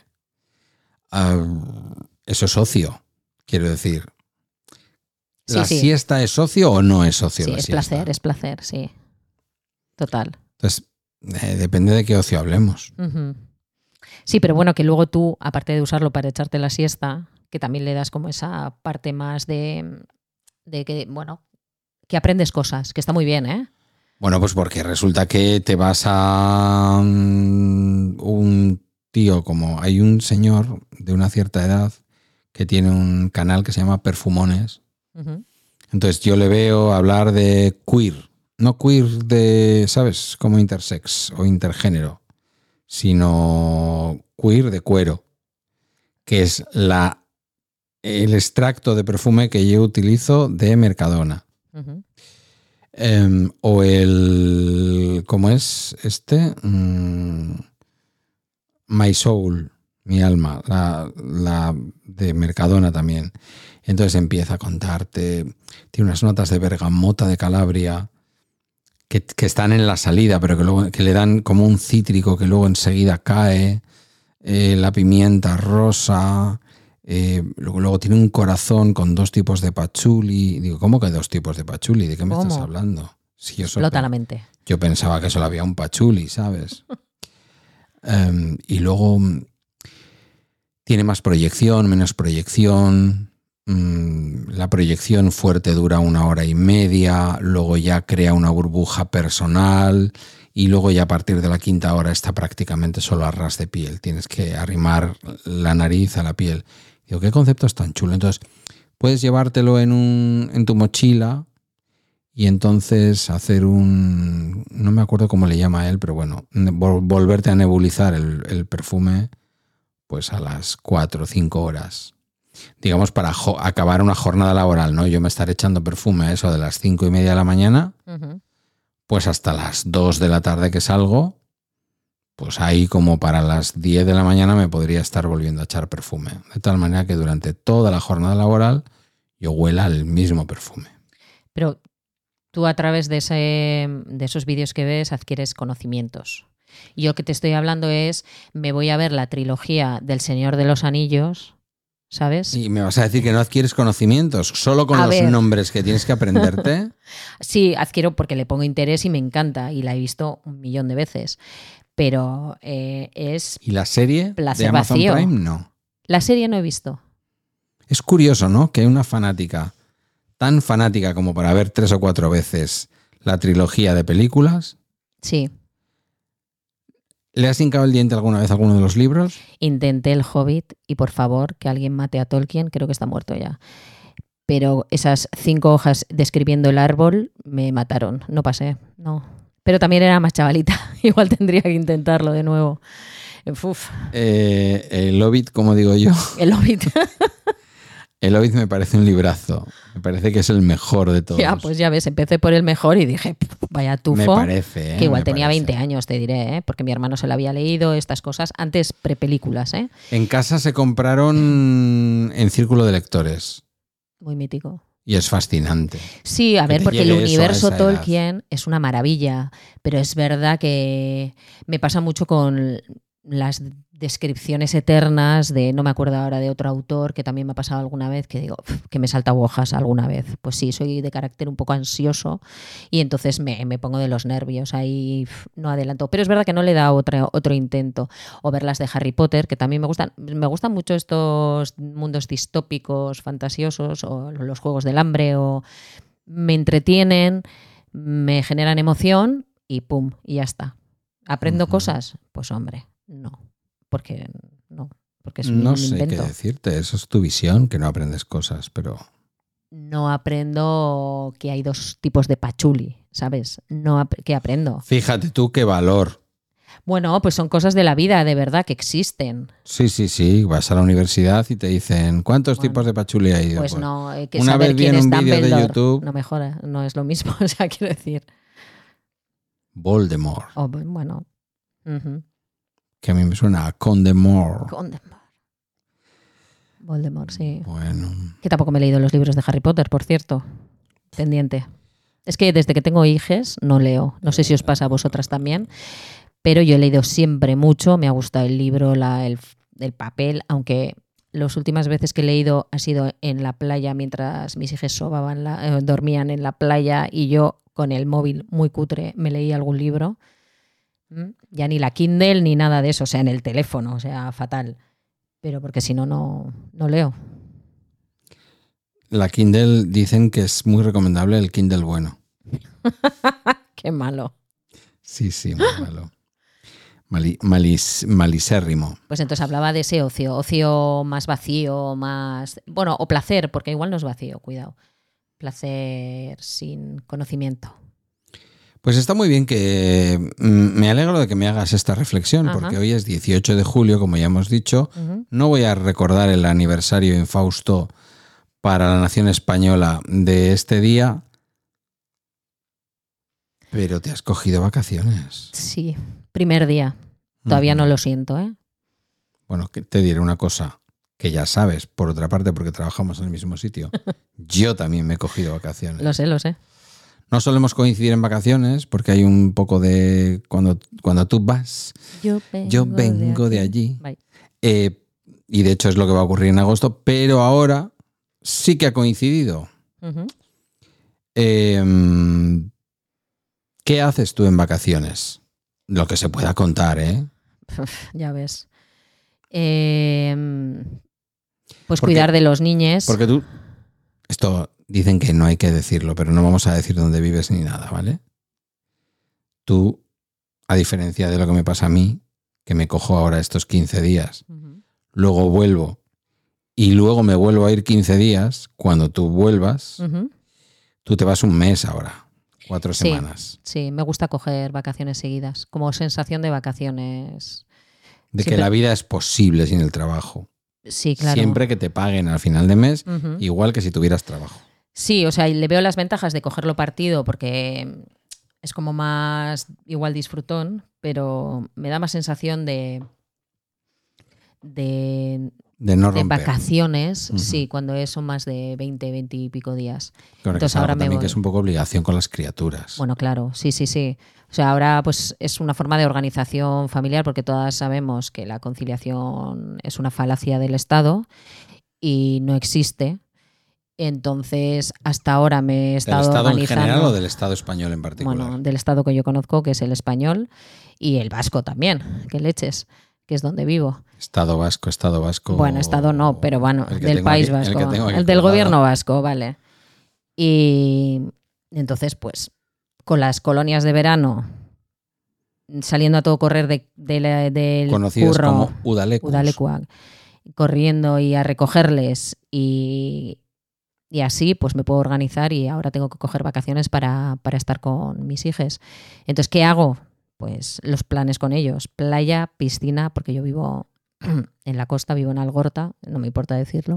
Eso es ocio, quiero decir. Sí, ¿La sí. siesta es ocio o no es ocio? Sí, la es siesta? placer, sí. Total. Entonces, depende de qué ocio hablemos. Ujú. Sí, pero bueno, que luego tú, aparte de usarlo para echarte la siesta, que también le das como esa parte más de que, bueno, que aprendes cosas, que está muy bien, ¿eh? Bueno, pues porque resulta que te vas a un tío, como hay un señor de una cierta edad que tiene un canal que se llama Perfumones. Ujú. Entonces yo le veo hablar de queer, no queer de, ¿sabes? Como intersex o intergénero, sino queer de cuero, que es el extracto de perfume que yo utilizo de Mercadona. Ujú. O el, ¿cómo es este? My Soul, mi alma, la de Mercadona también. Entonces empieza a contarte, tiene unas notas de bergamota de Calabria que están en la salida, pero que luego que le dan como un cítrico que luego enseguida cae, la pimienta rosa, luego tiene un corazón con 2 tipos de pachuli. Digo, ¿cómo que 2 tipos de pachuli? ¿De qué me ¿Cómo? estás hablando? Si yo Explota la mente. yo pensaba que solo había un pachuli, ¿sabes? Y luego tiene más proyección, menos proyección. La proyección fuerte dura 1 hora y media, luego ya crea una burbuja personal y luego ya a partir de la 5ª hora está prácticamente solo a ras de piel. Tienes que arrimar la nariz a la piel. Digo, ¿qué concepto es tan chulo? Entonces, puedes llevártelo en tu mochila y entonces hacer no me acuerdo cómo le llama a él, pero bueno, volverte a nebulizar el perfume pues a las 4 o 5 horas. Digamos, para acabar una jornada laboral, ¿no? Yo me estaré echando perfume a eso de las 5:30 de la mañana, Ujú. pues hasta las 2 de la tarde que salgo, pues ahí como para las 10 de la mañana me podría estar volviendo a echar perfume. De tal manera que durante toda la jornada laboral yo huela el mismo perfume. Pero tú a través de esos vídeos que ves adquieres conocimientos. Y yo lo que te estoy hablando es, me voy a ver la trilogía del Señor de los Anillos, ¿sabes? Y me vas a decir que no adquieres conocimientos, solo con A los ver. nombres que tienes que aprenderte. Sí, adquiero porque le pongo interés y me encanta y la he visto 1.000.000 de veces. Pero es... ¿Y la serie de Placer Amazon vacío. Prime? No. La serie no he visto. Es curioso, ¿no? Que una fanática, tan fanática como para ver 3 o 4 veces la trilogía de películas, Sí. ¿le has hincado el diente alguna vez a alguno de los libros? Intenté El Hobbit y por favor que alguien mate a Tolkien, creo que está muerto ya. Pero esas 5 hojas describiendo el árbol me mataron, no pasé, no. Pero también era más chavalita, igual tendría que intentarlo de nuevo. Uf, El Hobbit, como digo yo, El Hobbit. el Hobbit me parece un librazo. Me parece que es el mejor de todos. Ya, pues ya ves, empecé por el mejor y dije, vaya me tufo. parece, Que igual me tenía parece. 20 años, te diré, porque mi hermano se la había leído, estas cosas, antes prepelículas, En casa se compraron en círculo de lectores muy mítico. y es fascinante. Sí, a Que ver, te porque el llegue eso a universo esa edad. Tolkien es una maravilla, pero es verdad que me pasa mucho con las descripciones eternas de, no me acuerdo ahora de otro autor que también me ha pasado alguna vez, que digo, que me salta hojas alguna vez. Pues sí, soy de carácter un poco ansioso y entonces me pongo de los nervios, ahí no adelanto. Pero es verdad que no le da otro intento. O ver las de Harry Potter, que también me gustan. Me gustan mucho estos mundos distópicos, fantasiosos, o los Juegos del Hambre, o me entretienen, me generan emoción y pum, y ya está. ¿Aprendo cosas? Pues hombre, no. Porque es un No sé invento. qué decirte, eso es tu visión, que no aprendes cosas, pero... No aprendo que hay 2 tipos de pachuli, ¿sabes? No, ¿qué aprendo? Fíjate tú qué valor. Bueno, pues son cosas de la vida, de verdad, que existen. Sí, vas a la universidad y te dicen, ¿cuántos Bueno, tipos de pachuli hay? Y Pues pues, no, que una saber vez vi quién en es un vídeo de Dumbledore YouTube- no mejora, no es lo mismo, o sea, quiero decir. Voldemort, Oh, bueno. Ujú. que a mí me suena a Condemort. Voldemort, sí. Bueno, Que tampoco me he leído los libros de Harry Potter, por cierto. Pendiente. Es que desde que tengo hijes no leo. No sé si os pasa a vosotras también, pero yo he leído siempre mucho. Me ha gustado el libro, el papel, aunque las últimas veces que he leído ha sido en la playa mientras mis hijas dormían en la playa y yo con el móvil muy cutre me leí algún libro. Ya ni la Kindle ni nada de eso, o sea, en el teléfono, o sea, fatal. Pero porque si no, no leo. la Kindle dicen que es muy recomendable el Kindle bueno. Qué malo. Sí, muy malo. Malisérrimo. Pues entonces hablaba de ese ocio más vacío, más... Bueno, o placer, porque igual no es vacío, cuidado. Placer sin conocimiento. Pues está muy bien que... me alegro de que me hagas esta reflexión, Ajá. porque hoy es 18 de julio, como ya hemos dicho. Ujú. No voy a recordar el aniversario infausto para la nación española de este día, pero te has cogido vacaciones. Sí, primer día. Todavía no lo siento, ¿eh? Bueno, que te diré una cosa que ya sabes, por otra parte, porque trabajamos en el mismo sitio. Yo también me he cogido vacaciones. Lo sé. No solemos coincidir en vacaciones porque hay un poco de... Cuando tú vas, yo vengo de allí. Bye. Y de hecho es lo que va a ocurrir en agosto, pero ahora sí que ha coincidido. Ujú. ¿Qué haces tú en vacaciones? Lo que se pueda contar, ¿eh? Ya ves. Pues Porque- cuidar de los niños. Porque tú... Esto dicen que no hay que decirlo, pero no vamos a decir dónde vives ni nada, ¿vale? Tú, a diferencia de lo que me pasa a mí, que me cojo ahora estos 15 días, Ujú. luego vuelvo y luego me vuelvo a ir 15 días, cuando tú vuelvas, Ujú. tú te vas un mes ahora, 4 Sí. semanas. Sí, me gusta coger vacaciones seguidas, como sensación de vacaciones. De que Siempre- la vida es posible sin el trabajo. Sí, claro. Siempre que te paguen al final de mes, Ujú. igual que si tuvieras trabajo. Sí, o sea, y le veo las ventajas de cogerlo partido porque es como más igual disfrutón, pero me da más sensación de De no de romper. vacaciones, Ujú. sí, cuando son más de 20 y pico días. Claro, que Entonces es algo ahora me también voy. que es un poco obligación con las criaturas. Bueno, claro, sí, sí, sí. O sea, ahora pues es una forma de organización familiar porque todas sabemos que la conciliación es una falacia del Estado y no existe. Entonces, hasta ahora me he ¿Del estado Estado en organizando. general o del Estado español en particular? Bueno, del Estado que yo conozco, que es el español, y el vasco también, que leches, que es donde vivo. Estado vasco. Bueno, Estado no, pero bueno, el que del tengo País aquí- Vasco, el que tengo aquí el del colgado. gobierno vasco, vale. Y entonces, pues, con las colonias de verano, saliendo a todo correr del Conocidas curro, como Udalecus. Udalekuak, corriendo y a recogerles y así pues me puedo organizar y ahora tengo que coger vacaciones para estar con mis hijos. Entonces, ¿qué hago? Pues los planes con ellos. Playa, piscina, porque yo vivo en la costa, vivo en Algorta, no me importa decirlo.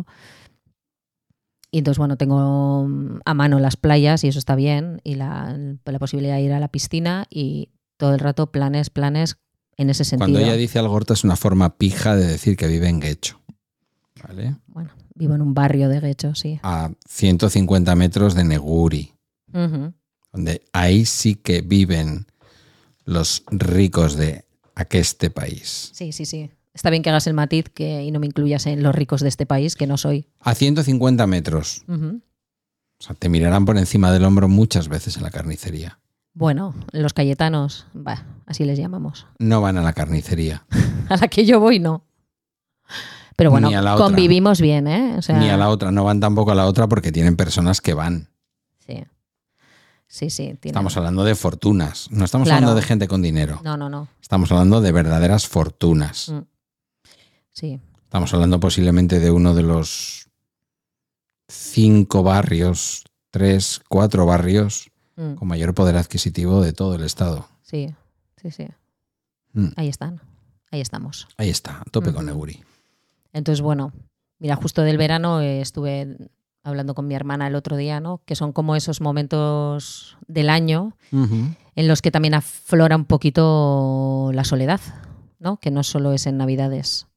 Y entonces, bueno, tengo a mano las playas y eso está bien, y la posibilidad de ir a la piscina y todo el rato planes en ese sentido. Cuando ella dice Algorta es una forma pija de decir que vive en Guecho. ¿Vale? Bueno, vivo en un barrio de Guecho, sí. A 150 metros de Neguri, Ujú. donde ahí sí que viven los ricos de aqueste país. Sí, sí, sí. Está bien que hagas el matiz y no me incluyas en los ricos de este país, que no soy. A 150 metros. Ujú. O sea, te mirarán por encima del hombro muchas veces en la carnicería. Bueno, los cayetanos, así les llamamos. No van a la carnicería. A la que yo voy, no. Pero bueno, Ni a la otra. convivimos bien, ¿eh? O sea, Ni a la otra. No van tampoco a la otra porque tienen personas que van. Sí, sí, sí. Estamos hablando de fortunas. No estamos Claro. hablando de gente con dinero. No, no, no. Estamos hablando de verdaderas fortunas. Sí. Estamos hablando posiblemente de uno de los 5 barrios, 3, 4 barrios Mm. con mayor poder adquisitivo de todo el estado. Sí, sí, sí. Mm. Ahí están. Ahí estamos. Ahí está, a tope con Ujú. Neguri. Entonces, bueno, mira, justo del verano estuve hablando con mi hermana el otro día, ¿no? Que son como esos momentos del año en los que también aflora un poquito la soledad, ¿no? Que no solo es en Navidades.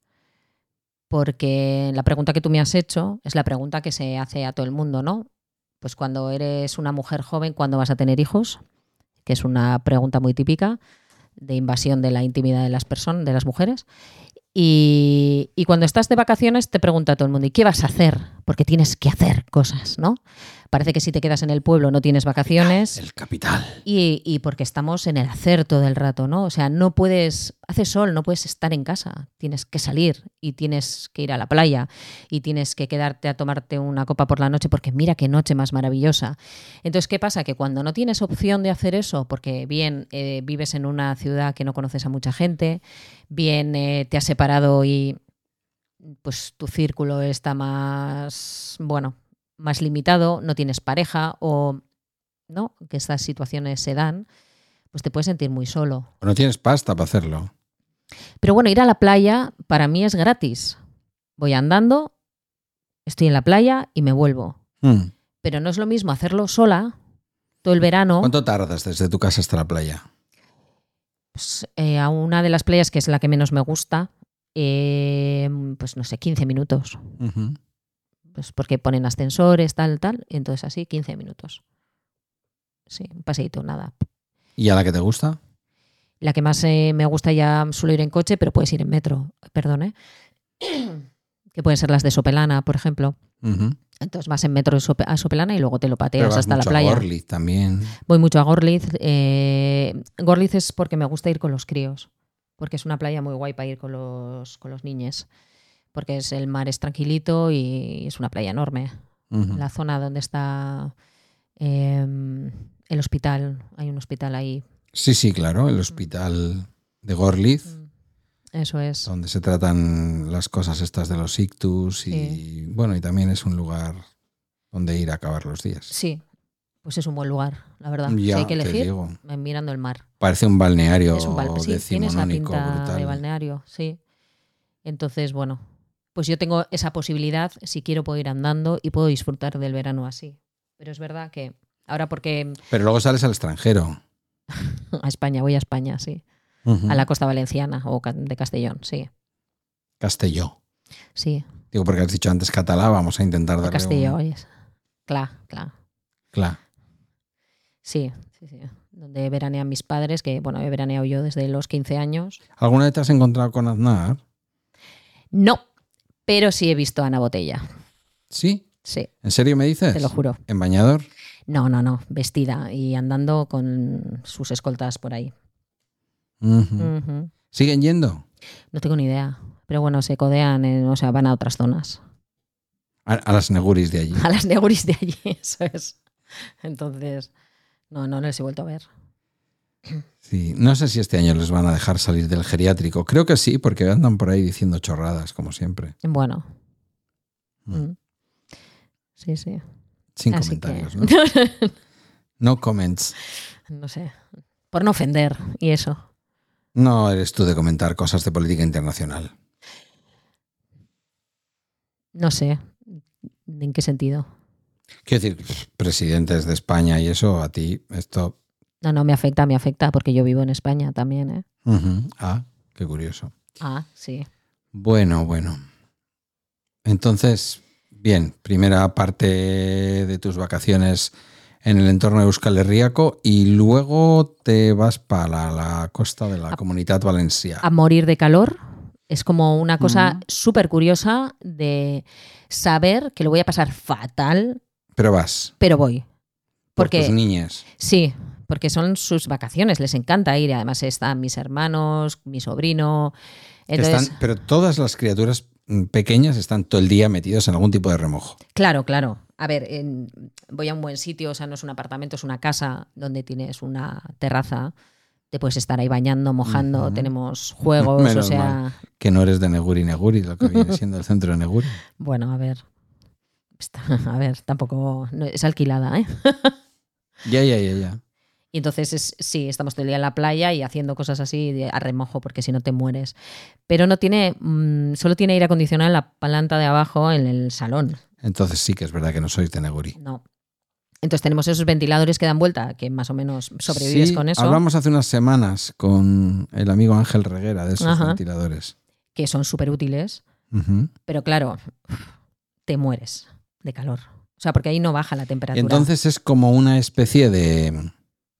Porque la pregunta que tú me has hecho es la pregunta que se hace a todo el mundo, ¿no? Pues cuando eres una mujer joven, ¿cuándo vas a tener hijos? Que es una pregunta muy típica de invasión de la intimidad de las personas, de las mujeres. Y cuando estás de vacaciones te pregunta todo el mundo, ¿y qué vas a hacer? Porque tienes que hacer cosas, ¿no? Parece que si te quedas en el pueblo no tienes vacaciones. El capital. Y porque estamos en el hacer todo el rato, ¿no? O sea, no puedes, hace sol, no puedes estar en casa, tienes que salir y tienes que ir a la playa y tienes que quedarte a tomarte una copa por la noche porque mira qué noche más maravillosa. Entonces, ¿qué pasa? Que cuando no tienes opción de hacer eso, porque bien vives en una ciudad que no conoces a mucha gente, bien te has separado y pues tu círculo está más, bueno, más limitado, no tienes pareja o no, que estas situaciones se dan, pues te puedes sentir muy solo. No tienes pasta para hacerlo. Pero bueno, ir a la playa para mí es gratis. Voy andando, estoy en la playa y me vuelvo. Pero no es lo mismo hacerlo sola todo el verano. ¿Cuánto tardas desde tu casa hasta la playa? Pues, a una de las playas que es la que menos me gusta, pues no sé, 15 minutos. Pues porque ponen ascensores, tal, y entonces así, 15 minutos. Sí, un paseíto, nada. ¿Y a la que te gusta? La que más me gusta, ya suelo ir en coche, pero puedes ir en metro, perdón, que pueden ser las de Sopelana, por ejemplo. Entonces vas en metro a Sopelana y luego te lo pateas Pero vas hasta la mucho playa. a Gorliz también. Voy mucho a Gorliz. Gorliz es porque me gusta ir con los críos, porque es una playa muy guay para ir con los niñes, porque el mar es tranquilito y es una playa enorme. La zona donde está el hospital, hay un hospital ahí. Sí, sí, claro, el hospital de Gorliz, Eso es. donde se tratan las cosas estas de los ictus y bueno, y también es un lugar donde ir a acabar los días. Sí, pues es un buen lugar, la verdad. Ya, si hay que te elegir, digo. mirando el mar. Parece un balneario Es un sí, tiene esa decimonónico pinta brutal. de balneario, sí. Entonces, bueno, pues yo tengo esa posibilidad, si quiero puedo ir andando y puedo disfrutar del verano así. Pero es verdad que ahora porque Pero luego sales al extranjero. a España, voy a España, sí. A la costa valenciana o de Castellón, sí. Castelló. Sí, Digo, porque has dicho antes catalá, vamos a intentar de darle Castillo, un... oyes. Clar. Claro. Sí. Donde veranean mis padres, que bueno, he veraneado yo desde los 15 años. ¿Alguna vez te has encontrado con Aznar? No, pero sí he visto a Ana Botella. ¿Sí? Sí, ¿En serio me dices? te lo juro. ¿En bañador? No, vestida y andando con sus escoltas por ahí. Ujú. Ujú. ¿Siguen yendo? No tengo ni idea, pero bueno, se codean, o sea, van a otras zonas. A las neguris de allí. A las neguris de allí, eso es. Entonces, no les he vuelto a ver. Sí, no sé si este año les van a dejar salir del geriátrico. Creo que sí, porque andan por ahí diciendo chorradas, como siempre. Bueno. Mm. Sí. Sin Así comentarios, que... ¿no? No comments. No sé. Por no ofender y eso. No eres tú de comentar cosas de política internacional. No sé. ¿En qué sentido? Quiero decir, presidentes de España y eso, a ti, esto... No, me afecta porque yo vivo en España también, ¿eh? Ujú. Ah, qué curioso. Ah, sí. Bueno. Entonces, bien, primera parte de tus vacaciones en el entorno de Euskal Herriako y luego te vas para la costa de la Comunitat Valenciana. A morir de calor. Es como una cosa súper curiosa de saber que lo voy a pasar fatal, Pero vas, pero voy. por Porque tus niñas. sí, porque son sus vacaciones, les encanta ir. Además están mis hermanos, mi sobrino. Entonces, Pero todas las criaturas pequeñas están todo el día metidos en algún tipo de remojo. claro. A ver, voy a un buen sitio, o sea, no es un apartamento, es una casa donde tienes una terraza. Te puedes estar ahí bañando, mojando, Ujú. tenemos juegos, Menos o sea... mal que no eres de Neguri, lo que viene siendo el centro de Neguri. Bueno, a ver, tampoco... no, es alquilada, ¿eh? Ya. Y entonces sí, estamos todo el día en la playa y haciendo cosas así a remojo, porque si no te mueres. Pero no tiene, solo tiene aire acondicionado en la planta de abajo, en el salón. Entonces sí que es verdad que no sois de Neguri. No. Entonces tenemos esos ventiladores que dan vuelta, que más o menos sobrevives Sí, con eso, hablamos hace unas semanas con el amigo Ángel Reguera de esos Ajá. ventiladores. que son súper útiles. Ujú. Pero claro, te mueres de calor. O sea, porque ahí no baja la temperatura. Entonces es como una especie de...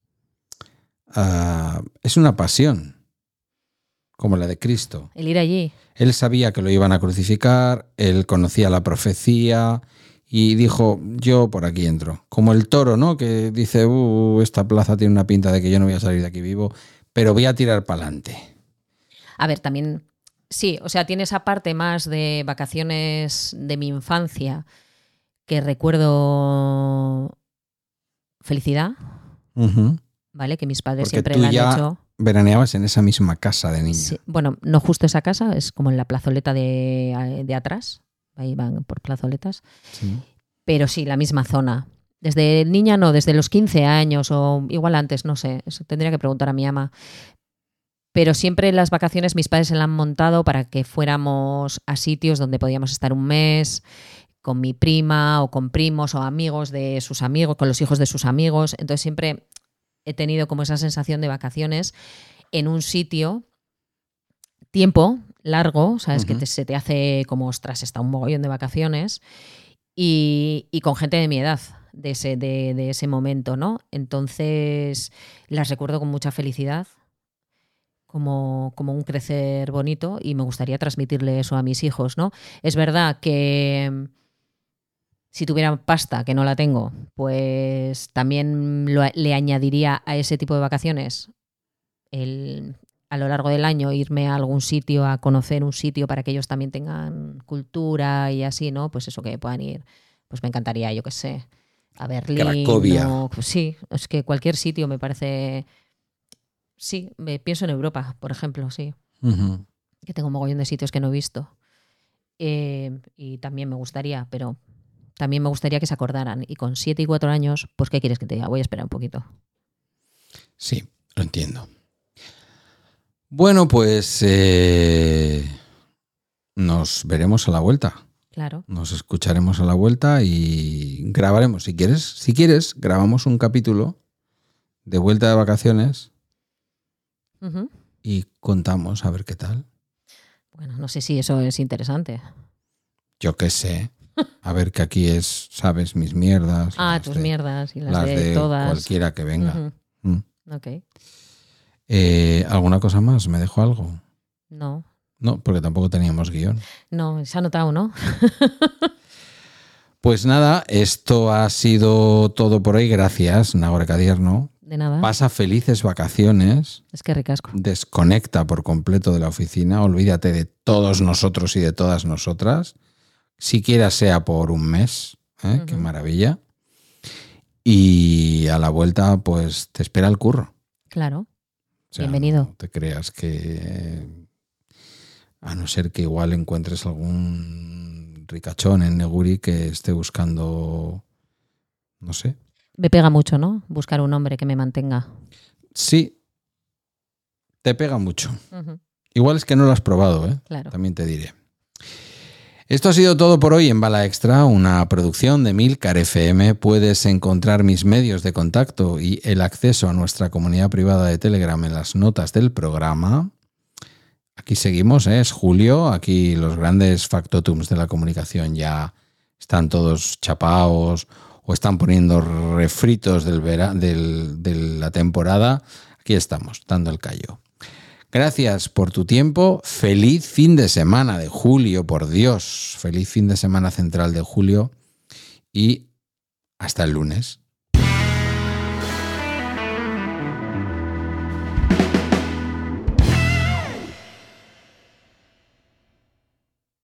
es una pasión, como la de Cristo. El ir allí. Él sabía que lo iban a crucificar, él conocía la profecía y dijo, yo por aquí entro. Como el toro, ¿no? Que dice, esta plaza tiene una pinta de que yo no voy a salir de aquí vivo, pero voy a tirar para adelante. A ver, también... Sí, o sea, tiene esa parte más de vacaciones de mi infancia que recuerdo felicidad, ¿vale? Que mis padres Porque siempre tú la han ya hecho. veraneabas en esa misma casa de niño. Sí, bueno, no justo esa casa, es como en la plazoleta de atrás. Ahí van por plazoletas. Sí. Pero sí, la misma zona. Desde niña no, desde los 15 años o igual antes, no sé. Eso tendría que preguntar a mi ama. Pero siempre en las vacaciones mis padres se la han montado para que fuéramos a sitios donde podíamos estar un mes con mi prima o con primos o amigos de sus amigos, con los hijos de sus amigos. Entonces siempre he tenido como esa sensación de vacaciones en un sitio, tiempo largo, ¿sabes? Que se te hace como, ostras, está un mogollón de vacaciones y con gente de mi edad. De ese momento, ¿no? Entonces las recuerdo con mucha felicidad, como un crecer bonito, y me gustaría transmitirle eso a mis hijos, ¿no? Es verdad que si tuviera pasta, que no la tengo, pues también le añadiría a ese tipo de vacaciones a lo largo del año irme a algún sitio, a conocer un sitio para que ellos también tengan cultura y así, ¿no? Pues eso, que puedan ir, pues me encantaría, yo qué sé, a Berlín. Cracovia. Pues sí, es que cualquier sitio me parece... Sí, pienso en Europa, por ejemplo, sí. Uh-huh. Que tengo un mogollón de sitios que no he visto. Y también me gustaría, pero también me gustaría que se acordaran. Y con 7 y 4 años, pues ¿qué quieres que te diga? Voy a esperar un poquito. Sí, lo entiendo. Bueno, pues nos veremos a la vuelta. Claro. Nos escucharemos a la vuelta y grabaremos. Si quieres, grabamos un capítulo de vuelta de vacaciones. Uh-huh. Y contamos a ver qué tal. Bueno, no sé si eso es interesante. Yo qué sé. A ver, que aquí es, ¿sabes? Mis mierdas. Tus mierdas y las de de todas. cualquiera que venga. Ujú. Ok. ¿Alguna cosa más? ¿Me dejó algo? No. No, porque tampoco teníamos guión. No, se ha notado, ¿no? Pues nada, esto ha sido todo por hoy. Gracias, Nagore Cadierno. De nada. Pasa felices vacaciones. Es que ricasco. Desconecta por completo de la oficina. Olvídate de todos nosotros y de todas nosotras. Siquiera sea por un mes. Ujú. Qué maravilla. Y a la vuelta, pues te espera el curro. Claro. O sea, Bienvenido. No te creas que, a no ser que igual encuentres algún ricachón en Neguri que esté buscando, no sé. Me pega mucho, ¿no? Buscar un hombre que me mantenga. Sí, te pega mucho. Ujú. Igual es que no lo has probado, ¿eh? Claro. También te diré. Esto ha sido todo por hoy en Bala Extra, una producción de Milcar FM. Puedes encontrar mis medios de contacto y el acceso a nuestra comunidad privada de Telegram en las notas del programa. Aquí seguimos, es julio. Aquí los grandes factotums de la comunicación ya están todos chapaos o están poniendo refritos de la temporada. Aquí estamos, dando el callo. Gracias por tu tiempo. Feliz fin de semana de julio, por Dios. Feliz fin de semana central de julio y hasta el lunes.